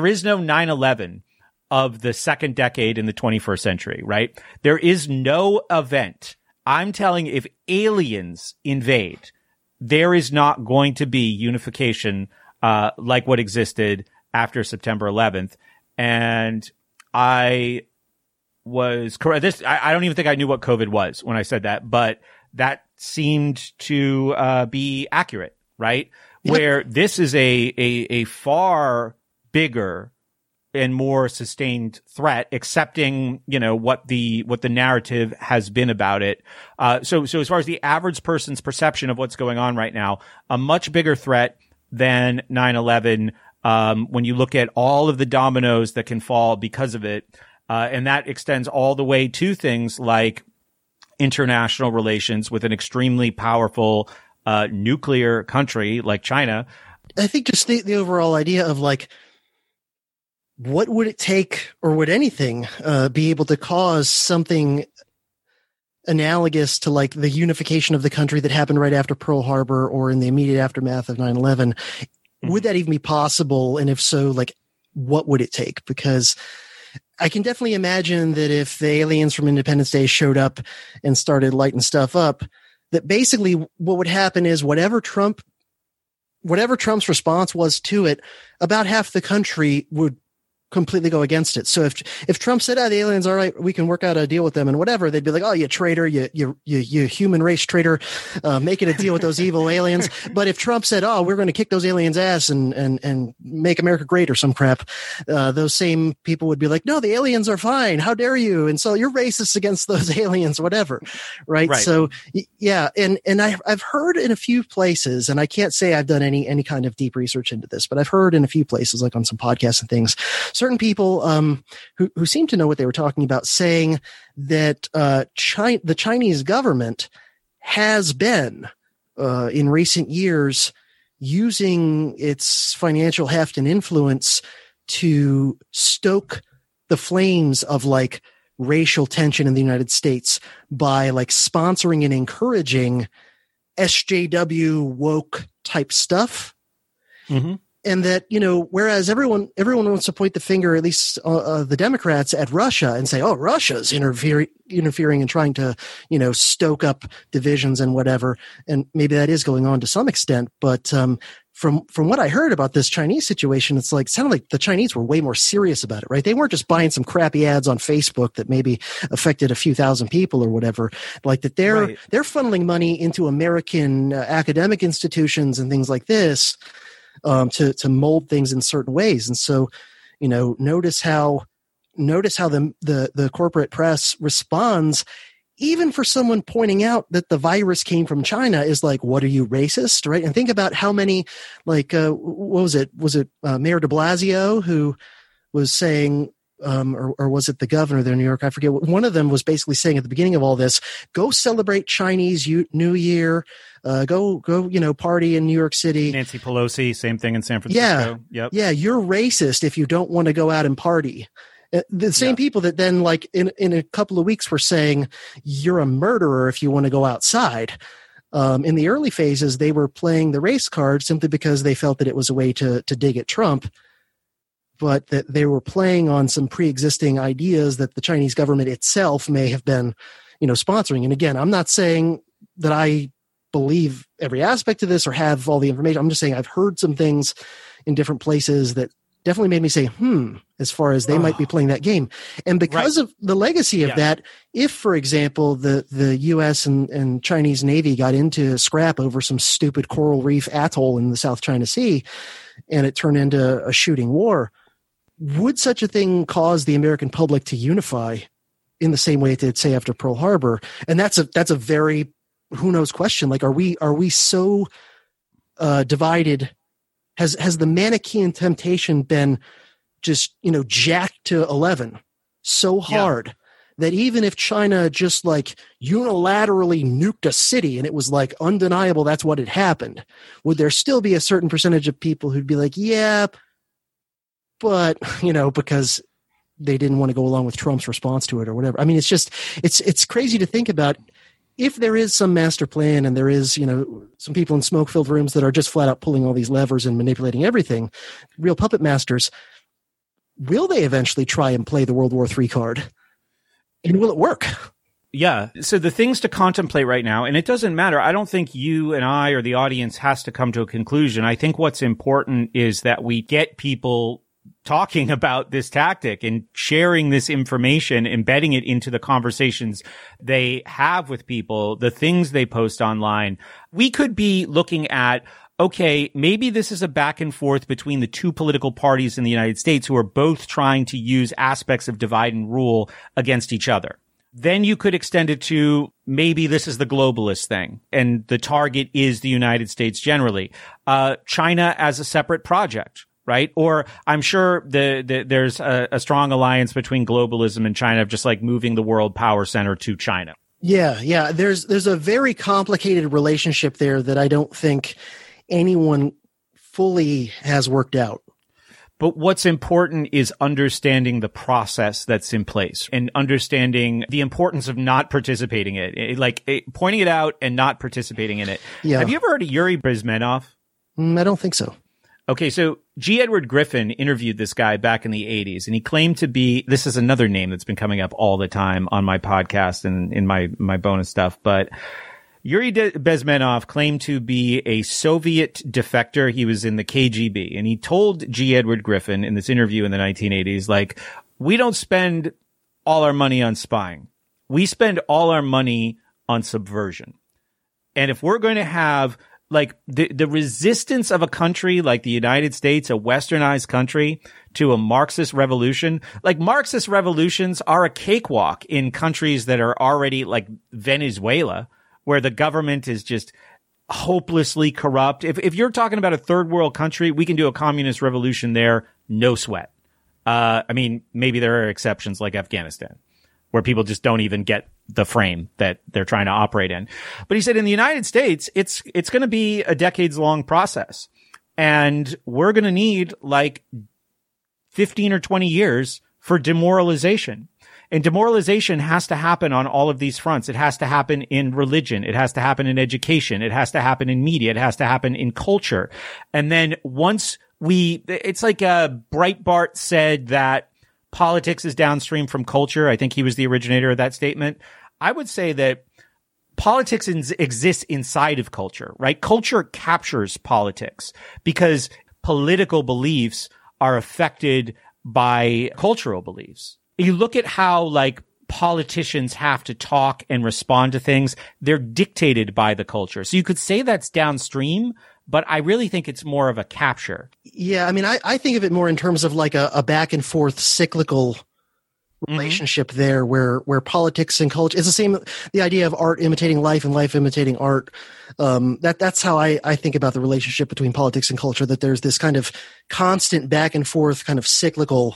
9/11 of the second decade in the 21st century, right? There is no event. I'm telling you, if aliens invade, there is not going to be unification like what existed after September 11th. And I was correct. I don't even think I knew what COVID was when I said that, but that seemed to be accurate, right? Yep. Where this is a far bigger and more sustained threat, accepting, what the narrative has been about it. So as far as the average person's perception of what's going on right now, a much bigger threat than 9/11, when you look at all of the dominoes that can fall because of it. And that extends all the way to things like international relations with an extremely powerful, nuclear country like China. I think just the overall idea of like, what would it take, or would anything be able to cause something analogous to like the unification of the country that happened right after Pearl Harbor or in the immediate aftermath of 9/11? Mm-hmm. Would that even be possible? And if so, like, what would it take? Because I can definitely imagine that if the aliens from Independence Day showed up and started lighting stuff up, that basically what would happen is whatever Trump's response was to it, about half the country would completely go against it. So if Trump said, the aliens, all right, we can work out a deal with them and whatever, they'd be like, oh, you traitor, you human race traitor, making a deal with those evil aliens. But if Trump said, oh, we're going to kick those aliens' ass and make America great or some crap, those same people would be like, no, the aliens are fine. How dare you? And so you're racist against those aliens, whatever. Right. So yeah. And I've heard in a few places, and I can't say I've done any kind of deep research into this, but I've heard in a few places, like on some podcasts and things, certain people who seem to know what they were talking about, saying that the Chinese government has been in recent years using its financial heft and influence to stoke the flames of like racial tension in the United States by like sponsoring and encouraging SJW woke type stuff. Mm-hmm. And that, whereas everyone wants to point the finger, at least the Democrats, at Russia and say, oh, Russia's interfering and trying to, stoke up divisions and whatever. And maybe that is going on to some extent. But from what I heard about this Chinese situation, it sounded like the Chinese were way more serious about it, right? They weren't just buying some crappy ads on Facebook that maybe affected a few thousand people or whatever. Like that they're funneling money into American academic institutions and things like this. To mold things in certain ways. And so, notice how the corporate press responds, even for someone pointing out that the virus came from China, is like, what are you, racist? Right. And think about how many, like, what was it? Was it Mayor de Blasio who was saying, or was it the governor there in New York? I forget. One of them was basically saying at the beginning of all this, go celebrate Chinese New Year, go, party in New York City. Nancy Pelosi, same thing in San Francisco. Yeah. Yeah. You're racist if you don't want to go out and party. The same people that then, like, in a couple of weeks were saying you're a murderer if you want to go outside. In the early phases, they were playing the race card simply because they felt that it was a way to dig at Trump. But that they were playing on some pre-existing ideas that the Chinese government itself may have been, sponsoring. And again, I'm not saying that I believe every aspect of this or have all the information. I'm just saying I've heard some things in different places that definitely made me say, as far as they might be playing that game. And because of the legacy of that, if, for example, the U.S. and Chinese Navy got into scrap over some stupid coral reef atoll in the South China Sea and it turned into a shooting war, would such a thing cause the American public to unify in the same way it did, say, after Pearl Harbor? And that's a very who knows question. Like, are we so divided? Has the Manichaean temptation been just jacked to 11 so hard that even if China just like unilaterally nuked a city and it was like undeniable that's what had happened, would there still be a certain percentage of people who'd be like, yeah, but, because they didn't want to go along with Trump's response to it or whatever. I mean, it's crazy to think about. If there is some master plan and there is, some people in smoke-filled rooms that are just flat out pulling all these levers and manipulating everything, real puppet masters, will they eventually try and play the World War III card? And will it work? Yeah. So the things to contemplate right now, and it doesn't matter. I don't think you and I or the audience has to come to a conclusion. I think what's important is that we get people talking about this tactic and sharing this information, embedding it into the conversations they have with people, the things they post online. We could be looking at, okay, maybe this is a back and forth between the two political parties in the United States who are both trying to use aspects of divide and rule against each other. Then you could extend it to maybe this is the globalist thing and the target is the United States generally. China as a separate project, right? Or I'm sure there's a strong alliance between globalism and China of just like moving the world power center to China. Yeah. There's a very complicated relationship there that I don't think anyone fully has worked out. But what's important is understanding the process that's in place and understanding the importance of not participating in it, pointing it out and not participating in it. Yeah. Have you ever heard of Yuri Bezmenov? I don't think so. Okay, so G. Edward Griffin interviewed this guy back in the 80s, and he claimed to be, this is another name that's been coming up all the time on my podcast and in my bonus stuff, but Yuri Bezmenov claimed to be a Soviet defector. He was in the KGB, and he told G. Edward Griffin in this interview in the 1980s, like, we don't spend all our money on spying. We spend all our money on subversion. And if we're going to have like the resistance of a country like the United States, a westernized country, to a Marxist revolution, like Marxist revolutions are a cakewalk in countries that are already like Venezuela, where the government is just hopelessly corrupt. If you're talking about a third world country, we can do a communist revolution there, no sweat. I mean, maybe there are exceptions like Afghanistan, where people just don't even get the frame that they're trying to operate in. But he said in the United States, it's going to be a decades-long process. And we're going to need like 15 or 20 years for demoralization. And demoralization has to happen on all of these fronts. It has to happen in religion. It has to happen in education. It has to happen in media. It has to happen in culture. And then once it's like Breitbart said that politics is downstream from culture. I think he was the originator of that statement. I would say that politics exists inside of culture, right? Culture captures politics because political beliefs are affected by cultural beliefs. You look at how like politicians have to talk and respond to things. They're dictated by the culture. So you could say that's downstream, but I really think it's more of a capture. Yeah. I mean, I think of it more in terms of like a back and forth cyclical relationship there where politics and culture is the same. The idea of art imitating life and life imitating art. That's how I think about the relationship between politics and culture, that there's this kind of constant back and forth kind of cyclical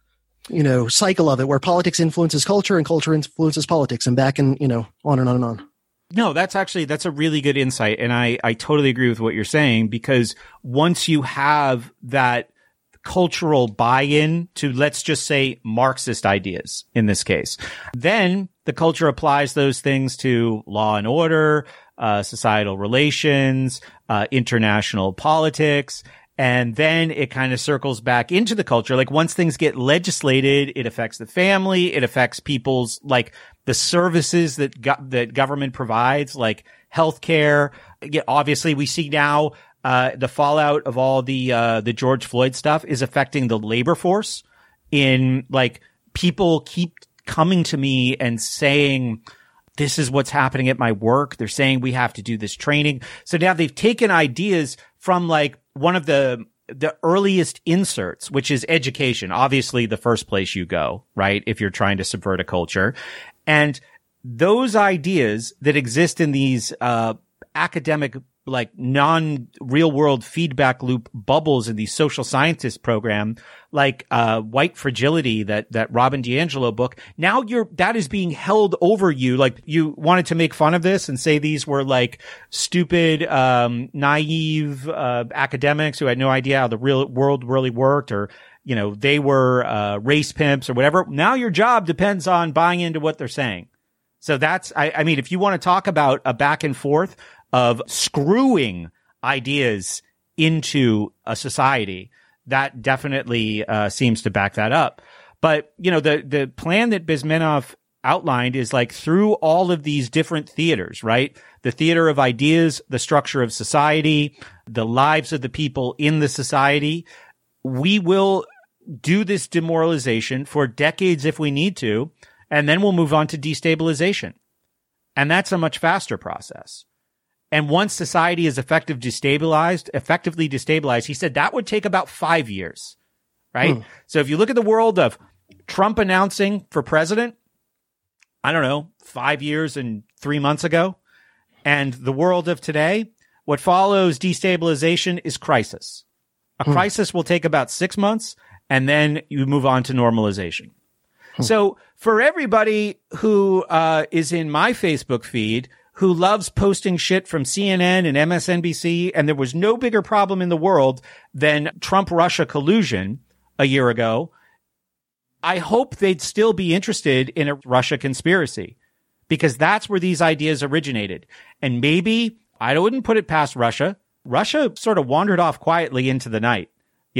cycle of it where politics influences culture and culture influences politics and back and, on and on and on. No, that's a really good insight. And I totally agree with what you're saying, because once you have that cultural buy-in to, let's just say, Marxist ideas in this case, then the culture applies those things to law and order, societal relations, international politics. And then it kind of circles back into the culture. Like once things get legislated, it affects the family. It affects people's like the services that that government provides, like healthcare. Obviously, we see now the fallout of all the George Floyd stuff is affecting the labor force. In like people keep coming to me and saying, this is what's happening at my work. They're saying we have to do this training. So now they've taken ideas from like one of the earliest inserts, which is education, obviously the first place you go, right? If you're trying to subvert a culture. And those ideas that exist in these, academic, like non-real world feedback loop bubbles in the social scientist program, like, White Fragility, that Robin DiAngelo book. Now that is being held over you. Like you wanted to make fun of this and say these were like stupid, naive, academics who had no idea how the real world really worked, or, they were, race pimps or whatever. Now your job depends on buying into what they're saying. So that's, I mean, if you want to talk about a back and forth of screwing ideas into a society, that definitely seems to back that up. But, the plan that Bezmenov outlined is like through all of these different theaters, right? The theater of ideas, the structure of society, the lives of the people in the society. We will do this demoralization for decades if we need to, and then we'll move on to destabilization. And that's a much faster process. And once society is effectively destabilized, he said that would take about 5 years, right? So if you look at the world of Trump announcing for president, I don't know, 5 years and 3 months ago, and the world of today, what follows destabilization is crisis. A crisis will take about 6 months, and then you move on to normalization. So for everybody who is in my Facebook feed, who loves posting shit from CNN and MSNBC, and there was no bigger problem in the world than Trump-Russia collusion a year ago, I hope they'd still be interested in a Russia conspiracy, because that's where these ideas originated. And maybe, I wouldn't put it past Russia. Russia sort of wandered off quietly into the night,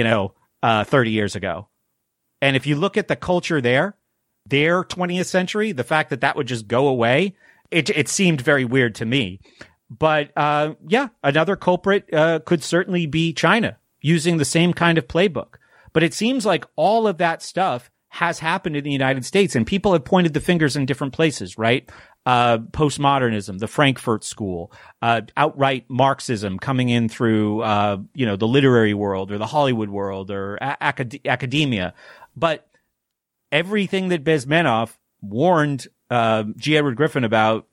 30 years ago. And if you look at the culture their 20th century, the fact that would just go away, it seemed very weird to me. But another culprit could certainly be China, using the same kind of playbook. But it seems like all of that stuff has happened in the United States, and people have pointed the fingers in different places, right? Postmodernism, the Frankfurt School, outright Marxism coming in through, the literary world or the Hollywood world or academia. But everything that Bezmenov warned G. Edward Griffin about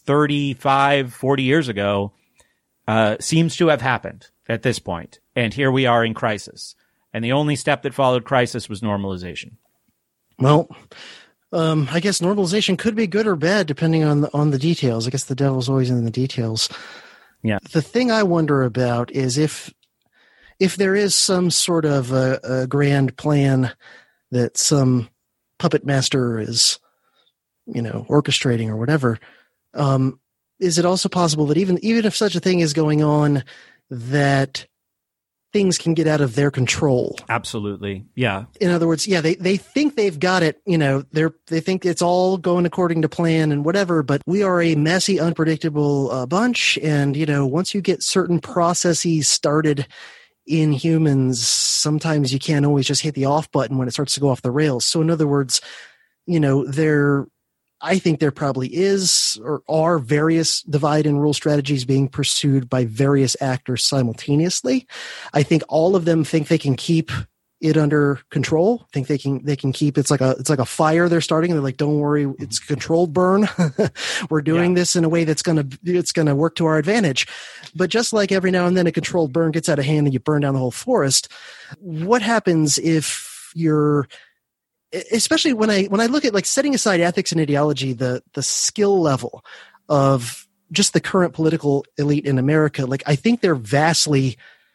35, 40 years ago seems to have happened at this point. And here we are in crisis. And the only step that followed crisis was normalization. Well, I guess normalization could be good or bad depending on the details. I guess the devil's always in the details. Yeah. The thing I wonder about is if there is some sort of a grand plan that some puppet master is, orchestrating or whatever, is it also possible that even if such a thing is going on, that things can get out of their control? Absolutely. Yeah. In other words, they think they've got it, they think it's all going according to plan and whatever, but we are a messy, unpredictable bunch. And, once you get certain processes started in humans, sometimes you can't always just hit the off button when it starts to go off the rails. So in other words, I think there probably is or are various divide and rule strategies being pursued by various actors simultaneously. I think all of them think they can keep it under control. Think they can keep it's like a fire they're starting, and they're like, don't worry, it's a controlled burn. We're doing this in a way it's gonna work to our advantage. But just like every now and then a controlled burn gets out of hand and you burn down the whole forest, what happens if you're, especially when I look at, like, setting aside ethics and ideology, the skill level of just the current political elite in America, like, I think they're vastly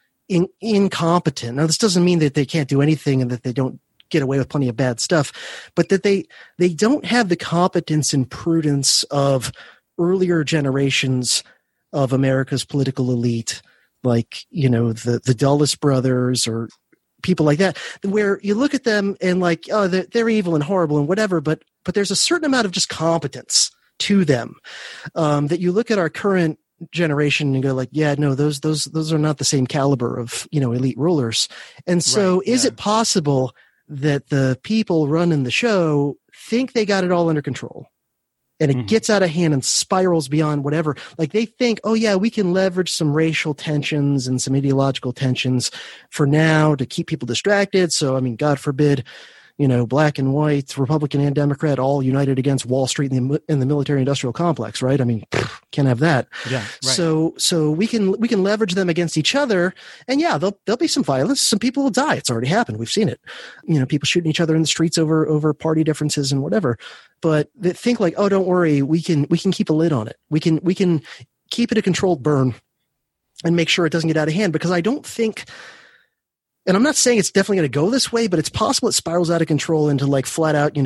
incompetent. Now, this doesn't mean that they can't do anything and that they don't get away with plenty of bad stuff, but that they don't have the competence and prudence of earlier generations of America's political elite, like, the Dulles brothers or people like that, where you look at them and like, oh, they're evil and horrible and whatever, but there's a certain amount of just competence to them that you look at our current generation and go like, yeah, no, those are not the same caliber of, elite rulers. And so is it possible that the people running the show think they got it all under control? And it gets out of hand and spirals beyond whatever. Like, they think, oh yeah, we can leverage some racial tensions and some ideological tensions for now to keep people distracted. So, I mean, God forbid, black and white, Republican and Democrat, all united against Wall Street in the military-industrial complex, right? I mean, can't have that. Yeah. Right. So we can leverage them against each other, and yeah, there'll be some violence. Some people will die. It's already happened. We've seen it. People shooting each other in the streets over party differences and whatever. But they think like, oh, don't worry, we can keep a lid on it. We can keep it a controlled burn and make sure it doesn't get out of hand, because I don't think. And I'm not saying it's definitely going to go this way, but it's possible it spirals out of control into like flat out,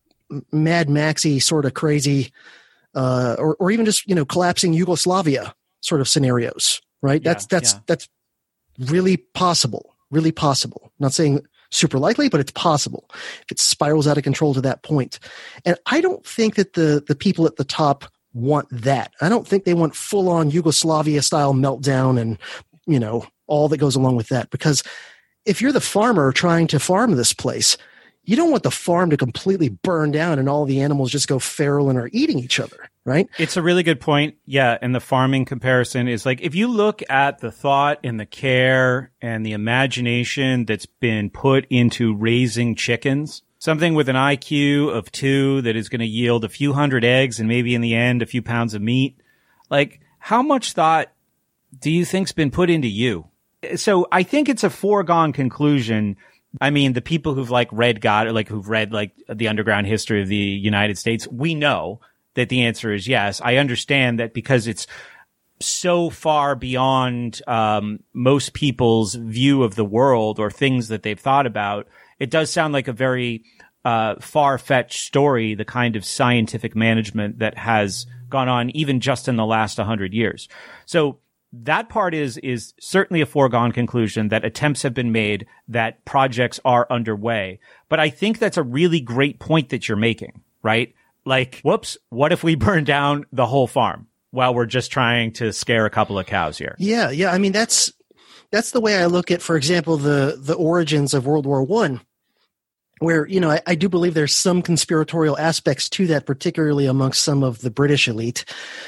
Mad Maxy sort of crazy, or even just, collapsing Yugoslavia sort of scenarios, right? Yeah, that's really possible, really possible. I'm not saying super likely, but it's possible if it spirals out of control to that point. And I don't think that the people at the top want that. I don't think they want full on Yugoslavia style meltdown and, all that goes along with that, because if you're the farmer trying to farm this place, you don't want the farm to completely burn down and all the animals just go feral and are eating each other, right? It's a really good point. Yeah. And the farming comparison is like, if you look at the thought and the care and the imagination that's been put into raising chickens, something with an IQ of 2 that is going to yield a few hundred eggs and maybe in the end, a few pounds of meat. Like, how much thought do you think's been put into you? So I think it's a foregone conclusion. I mean, the people who've read the underground history of the United States, we know that the answer is yes. I understand that because it's so far beyond most people's view of the world or things that they've thought about, it does sound like a very far-fetched story, the kind of scientific management that has gone on even just in the last 100 years. So that part is certainly a foregone conclusion that attempts have been made, that projects are underway. But I think that's a really great point that you're making, right? Like, whoops, what if we burn down the whole farm while we're just trying to scare a couple of cows here? Yeah. I mean, that's the way I look at, for example, the origins of World War I, where, I do believe there's some conspiratorial aspects to that, particularly amongst some of the British elite.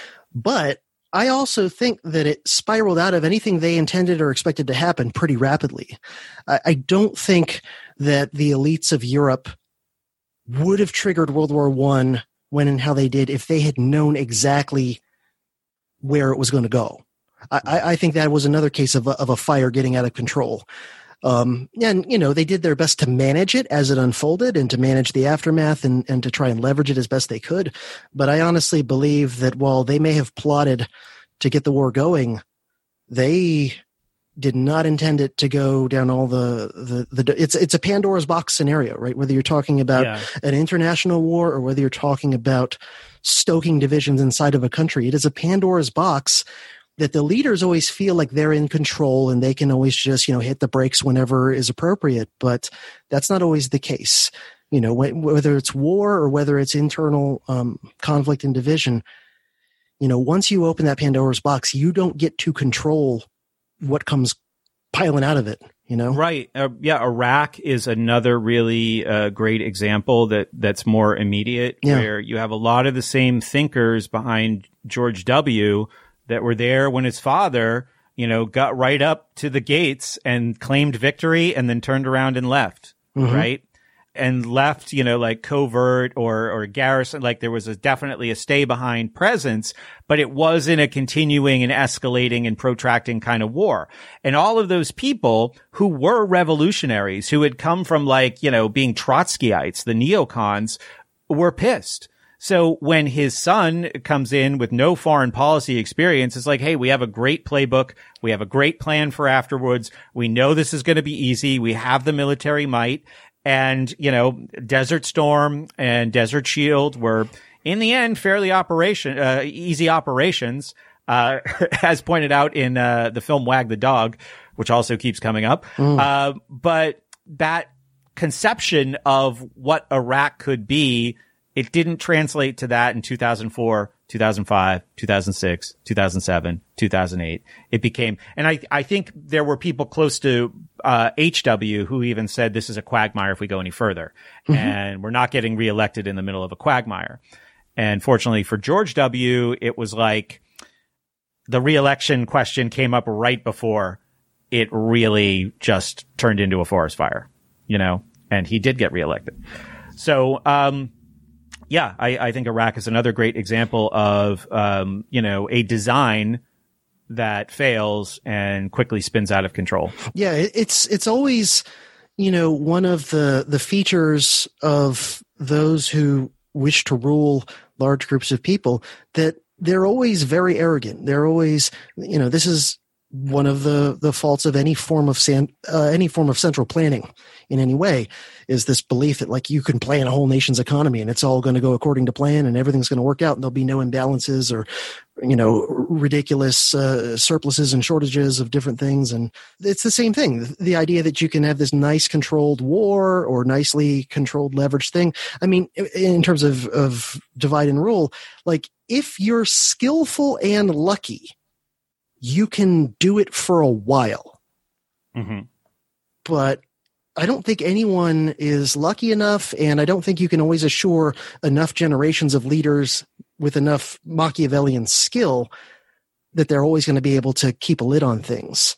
But I also think that it spiraled out of anything they intended or expected to happen pretty rapidly. I don't think that the elites of Europe would have triggered World War I when and how they did if they had known exactly where it was going to go. I think that was another case of a fire getting out of control. And, they did their best to manage it as it unfolded and to manage the aftermath and to try and leverage it as best they could. But I honestly believe that while they may have plotted to get the war going, they did not intend it to go down all it's a Pandora's box scenario, right? Whether you're talking about an international war or whether you're talking about stoking divisions inside of a country, it is a Pandora's box that the leaders always feel like they're in control and they can always just, hit the brakes whenever is appropriate. But that's not always the case. Whether it's war or whether it's internal conflict and division, once you open that Pandora's box, you don't get to control what comes piling out of it, Right. Iraq is another really great example that's more immediate, where you have a lot of the same thinkers behind George W. that were there when his father, got right up to the gates and claimed victory and then turned around and left, right? And left, covert or garrison. Like there was definitely a stay behind presence, but it wasn't a continuing and escalating and protracting kind of war. And all of those people who were revolutionaries, who had come from being Trotskyites, the neocons, were pissed. So when his son comes in with no foreign policy experience, it's like, hey, we have a great playbook. We have a great plan for afterwards. We know this is going to be easy. We have the military might. And, Desert Storm and Desert Shield were, in the end, fairly easy operations, as pointed out in the film Wag the Dog, which also keeps coming up. But that conception of what Iraq could be, it didn't translate to that in 2004, 2005, 2006, 2007, 2008. It became, and I think there were people close to HW who even said this is a quagmire if we go any further. And we're not getting reelected in the middle of a quagmire. And fortunately for George W., it was like the reelection question came up right before it really just turned into a forest fire, and he did get reelected. So, I think Iraq is another great example of, a design that fails and quickly spins out of control. Yeah, it's always, one of the features of those who wish to rule large groups of people, that they're always very arrogant. They're always, this is one of the faults of any form of central planning in any way, is this belief that you can plan a whole nation's economy and it's all going to go according to plan and everything's going to work out and there'll be no imbalances or ridiculous surpluses and shortages of different things. And it's the same thing, the idea that you can have this nice controlled war or nicely controlled leverage thing. I mean, in terms of divide and rule, if you're skillful and lucky, you can do it for a while. but I don't think anyone is lucky enough, and I don't think you can always assure enough generations of leaders with enough Machiavellian skill that they're always going to be able to keep a lid on things.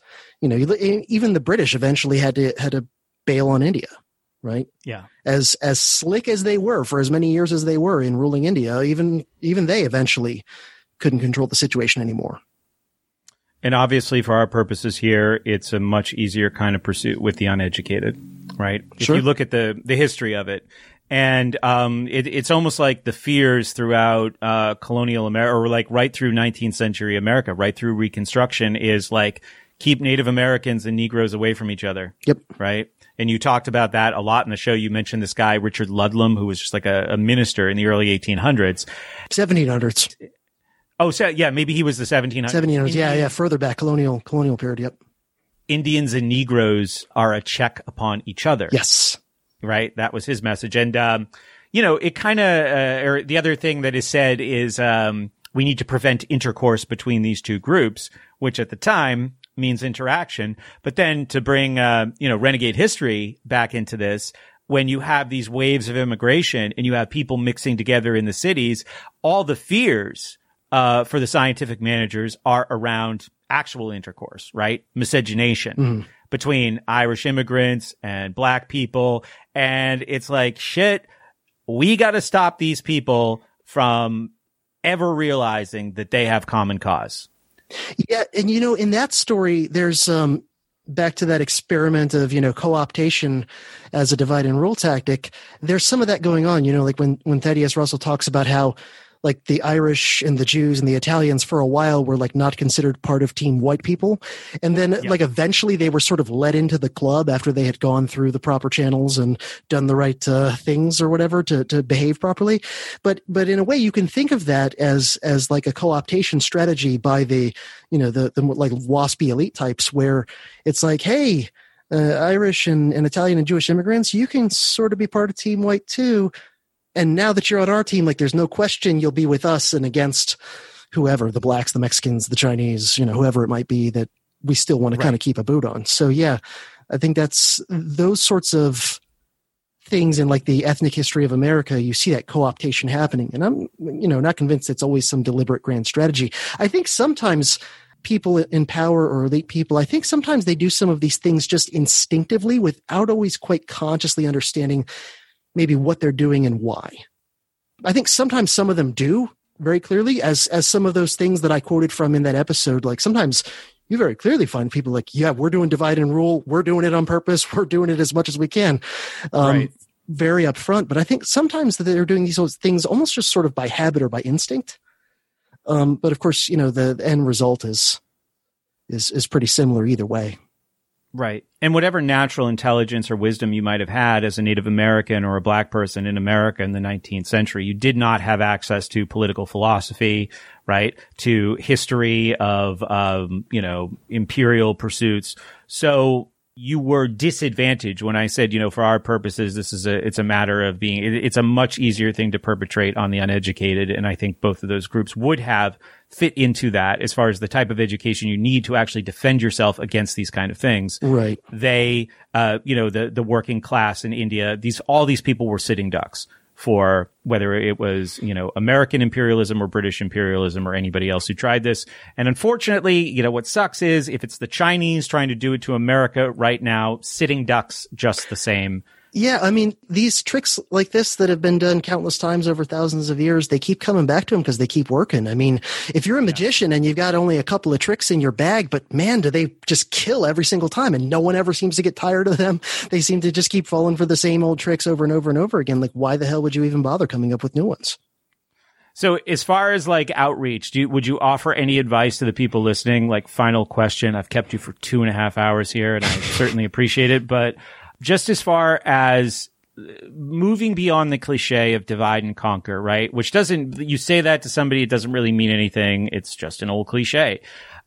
Even the British eventually had to bail on India, right? Yeah. As slick as they were for as many years as they were in ruling India, even they eventually couldn't control the situation anymore. And obviously, for our purposes here, it's a much easier kind of pursuit with the uneducated, right? Sure. If you look at the history of it. And it's almost like the fears throughout colonial America, or like right through 19th century America, right through Reconstruction, is like keep Native Americans and Negroes away from each other. Yep. Right? And you talked about that a lot in the show. You mentioned this guy, Richard Ludlam, who was just like a minister in the early 1800s. 1700s. Oh, so yeah, maybe he was the 1700s. 1700s, yeah, further back, colonial period, yep. Indians and Negroes are a check upon each other. Yes. Right? That was his message. And, it kind of, or the other thing that is said is, we need to prevent intercourse between these two groups, which at the time means interaction. But then to bring, renegade history back into this, when you have these waves of immigration and you have people mixing together in the cities, all the fears for the scientific managers are around actual intercourse, right? Miscegenation between Irish immigrants and black people. And it's like, shit, we got to stop these people from ever realizing that they have common cause. Yeah. And, in that story, there's back to that experiment of, co-optation as a divide and rule tactic. There's some of that going on, like when Thaddeus Russell talks about how like the Irish and the Jews and the Italians for a while were like not considered part of team white people. And then like eventually they were sort of let into the club after they had gone through the proper channels and done the right things or whatever to behave properly. But in a way you can think of that as like a co-optation strategy by the like waspy elite types where it's like, hey, Irish and Italian and Jewish immigrants, you can sort of be part of team white too. And now that you're on our team, like there's no question you'll be with us and against whoever, the blacks, the Mexicans, the Chinese, whoever it might be that we still want to kind of keep a boot on. So yeah, I think that's those sorts of things in like the ethnic history of America. You see that co-optation happening. And I'm, not convinced it's always some deliberate grand strategy. I think sometimes people in power or elite people, I think sometimes they do some of these things just instinctively without always quite consciously understanding maybe what they're doing and why. I think sometimes some of them do very clearly, as some of those things that I quoted from in that episode. Like sometimes you very clearly find people like, yeah, we're doing divide and rule. We're doing it on purpose. We're doing it as much as we can. Right. Very upfront. But I think sometimes that they're doing these things almost just sort of by habit or by instinct. But of course, the end result is pretty similar either way. Right. And whatever natural intelligence or wisdom you might have had as a Native American or a black person in America in the 19th century, you did not have access to political philosophy, right? To history of, imperial pursuits. So you were disadvantaged when I said, for our purposes, it's a matter of it's a much easier thing to perpetrate on the uneducated. And I think both of those groups would have fit into that as far as the type of education you need to actually defend yourself against these kind of things. Right. They, the working class in India, all these people were sitting ducks for whether it was, American imperialism or British imperialism or anybody else who tried this. And unfortunately, what sucks is if it's the Chinese trying to do it to America right now, sitting ducks just the same. Yeah, I mean, these tricks like this that have been done countless times over thousands of years, they keep coming back to them because they keep working. I mean, if you're a magician and you've got only a couple of tricks in your bag, but man, do they just kill every single time and no one ever seems to get tired of them. They seem to just keep falling for the same old tricks over and over and over again. Like, why the hell would you even bother coming up with new ones? So as far as like outreach, would you offer any advice to the people listening? Like, final question. I've kept you for 2.5 hours here and I certainly appreciate it, but just as far as moving beyond the cliche of divide and conquer, right? Which you say that to somebody, it doesn't really mean anything. It's just an old cliche.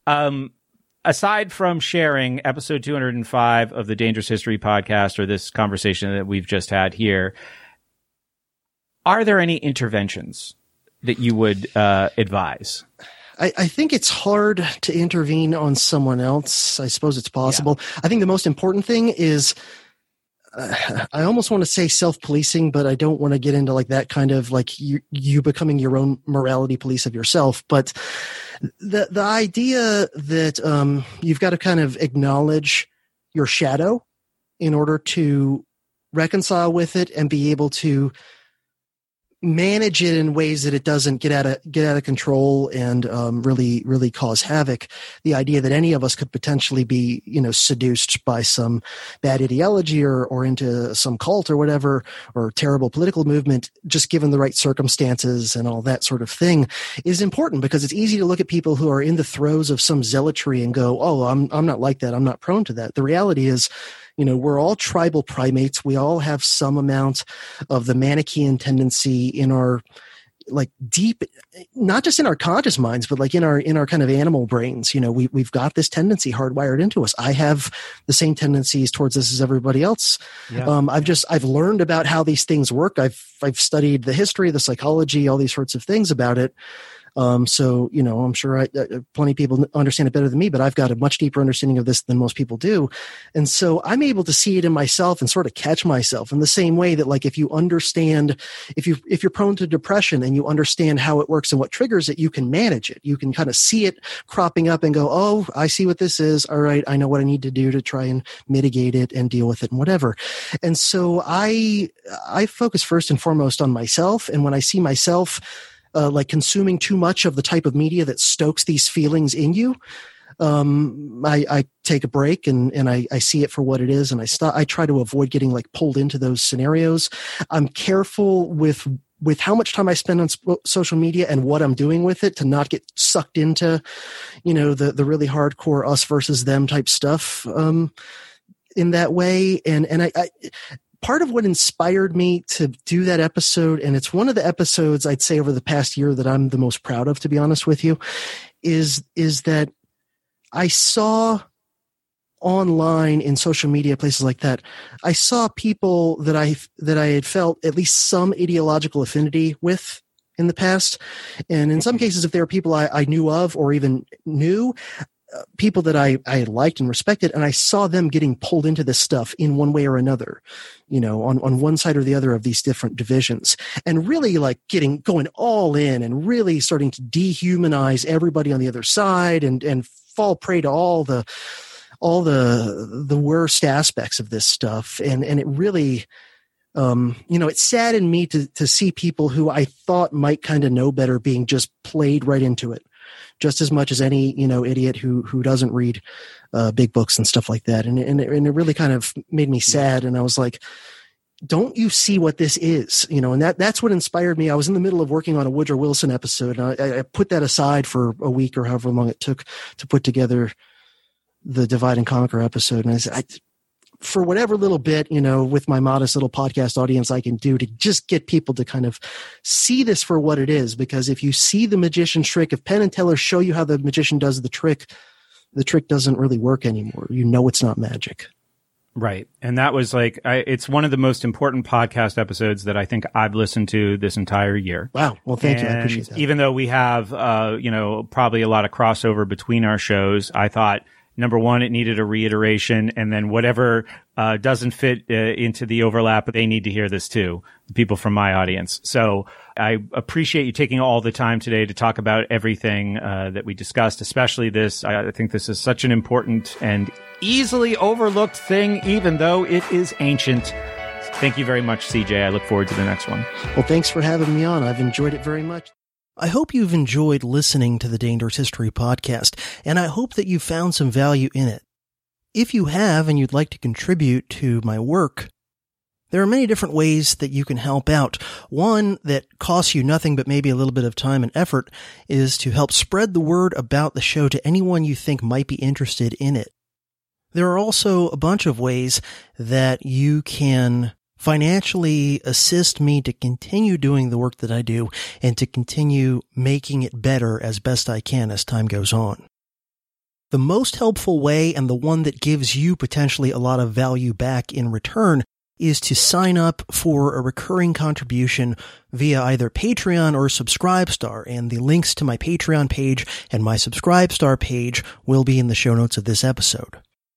Aside from sharing episode 205 of the Dangerous History podcast or this conversation that we've just had here, are there any interventions that you would advise? I think it's hard to intervene on someone else. I suppose it's possible. Yeah. I think the most important thing is, I almost want to say self-policing, but I don't want to get into like that kind of like you becoming your own morality police of yourself. But the idea that you've got to kind of acknowledge your shadow in order to reconcile with it and be able to manage it in ways that it doesn't get out of control and really cause havoc. The idea that any of us could potentially be, seduced by some bad ideology or into some cult or whatever, or terrible political movement, just given the right circumstances and all that sort of thing, is important, because it's easy to look at people who are in the throes of some zealotry and go, "Oh, I'm not like that. I'm not prone to that." The reality is, we're all tribal primates. We all have some amount of the Manichaean tendency in our, like, deep, not just in our conscious minds, but like in our kind of animal brains. We've got this tendency hardwired into us. I have the same tendencies towards this as everybody else. Yeah. I've learned about how these things work. I've studied the history, the psychology, all these sorts of things about it. So, I'm sure plenty of people understand it better than me, but I've got a much deeper understanding of this than most people do. And so I'm able to see it in myself and sort of catch myself in the same way that, like, if you're prone to depression and you understand how it works and what triggers it, you can manage it. You can kind of see it cropping up and go, "Oh, I see what this is. All right. I know what I need to do to try and mitigate it and deal with it and whatever." And so I focus first and foremost on myself. And when I see myself like consuming too much of the type of media that stokes these feelings in you, I take a break and I see it for what it is, and I try to avoid getting like pulled into those scenarios. I'm careful with how much time I spend on social media and what I'm doing with it, to not get sucked into, the really hardcore us versus them type stuff, in that way. And I part of what inspired me to do that episode, and it's one of the episodes I'd say over the past year that I'm the most proud of, to be honest with you, is that I saw online in social media, places like that, I saw people that I had felt at least some ideological affinity with in the past. And in some cases, if there were people I knew of or even knew, people that I liked and respected, and I saw them getting pulled into this stuff in one way or another, on one side or the other of these different divisions, and really like going all in and really starting to dehumanize everybody on the other side and fall prey to all the worst aspects of this stuff. And it really, it saddened me to see people who I thought might kind of know better being just played right into it, just as much as any, idiot who doesn't read big books and stuff like that. And it really kind of made me sad. And I was like, don't you see what this is? And that's what inspired me. I was in the middle of working on a Woodrow Wilson episode, and I put that aside for a week or however long it took to put together the Divide and Conquer episode. And I said, for whatever little bit, with my modest little podcast audience I can do to just get people to kind of see this for what it is. Because if you see the magician's trick, if Penn and Teller show you how the magician does the trick doesn't really work anymore. It's not magic. Right. And that was like, it's one of the most important podcast episodes that I think I've listened to this entire year. Wow. Well, thank you. I appreciate that. Even though we have, probably a lot of crossover between our shows, I thought, number one, it needed a reiteration, and then whatever doesn't fit into the overlap, they need to hear this too, the people from my audience. So I appreciate you taking all the time today to talk about everything that we discussed, especially this. I think this is such an important and easily overlooked thing, even though it is ancient. Thank you very much, CJ. I look forward to the next one. Well, thanks for having me on. I've enjoyed it very much. I hope you've enjoyed listening to the Dangerous History podcast, and I hope that you found some value in it. If you have and you'd like to contribute to my work, there are many different ways that you can help out. One that costs you nothing but maybe a little bit of time and effort is to help spread the word about the show to anyone you think might be interested in it. There are also a bunch of ways that you can financially assist me to continue doing the work that I do and to continue making it better as best I can as time goes on. The most helpful way, and the one that gives you potentially a lot of value back in return, is to sign up for a recurring contribution via either Patreon or Subscribestar, and the links to my Patreon page and my Subscribestar page will be in the show notes of this episode.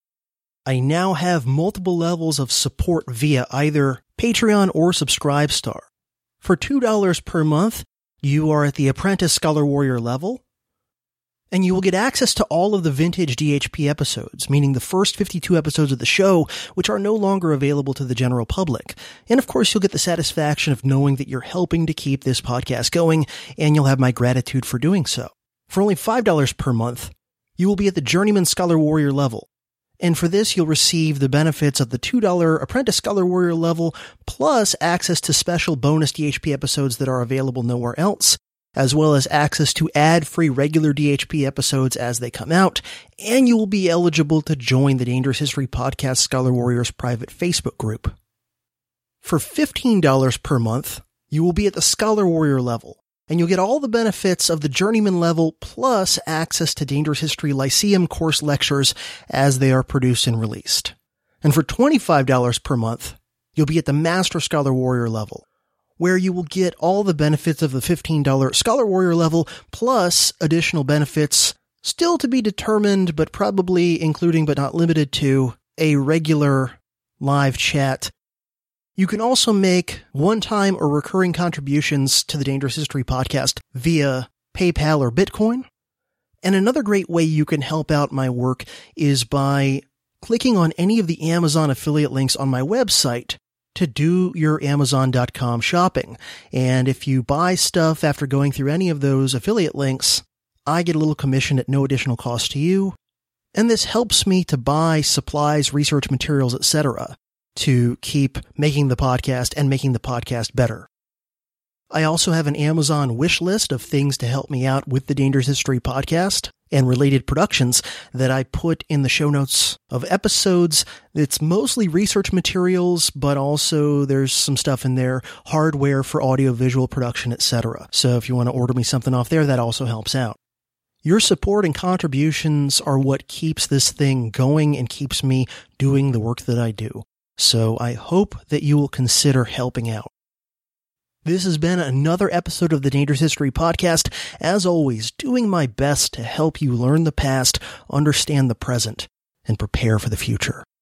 I now have multiple levels of support via either Patreon or Subscribestar. For $2 per month, you are at the Apprentice Scholar Warrior level, and you will get access to all of the vintage DHP episodes, meaning the first 52 episodes of the show, which are no longer available to the general public. And of course, you'll get the satisfaction of knowing that you're helping to keep this podcast going, and you'll have my gratitude for doing so. For only $5 per month, you will be at the Journeyman Scholar Warrior level. And for this, you'll receive the benefits of the $2 Apprentice Scholar Warrior level, plus access to special bonus DHP episodes that are available nowhere else, as well as access to ad-free regular DHP episodes as they come out, and you will be eligible to join the Dangerous History Podcast Scholar Warriors private Facebook group. For $15 per month, you will be at the Scholar Warrior level, and you'll get all the benefits of the Journeyman level plus access to Dangerous History Lyceum course lectures as they are produced and released. And for $25 per month, you'll be at the Master Scholar Warrior level, where you will get all the benefits of the $15 Scholar Warrior level, plus additional benefits still to be determined, but probably including but not limited to a regular live chat. You can also make one-time or recurring contributions to the Dangerous History Podcast via PayPal or Bitcoin. And another great way you can help out my work is by clicking on any of the Amazon affiliate links on my website to do your Amazon.com shopping. And if you buy stuff after going through any of those affiliate links, I get a little commission at no additional cost to you. And this helps me to buy supplies, research materials, etc., to keep making the podcast and making the podcast better. I also have an Amazon wish list of things to help me out with the Dangerous History Podcast and related productions that I put in the show notes of episodes. It's mostly research materials, but also there's some stuff in there, hardware for audio-visual production, etc. So if you want to order me something off there, that also helps out. Your support and contributions are what keeps this thing going and keeps me doing the work that I do. So I hope that you will consider helping out. This has been another episode of the Dangerous History Podcast. As always, doing my best to help you learn the past, understand the present, and prepare for the future.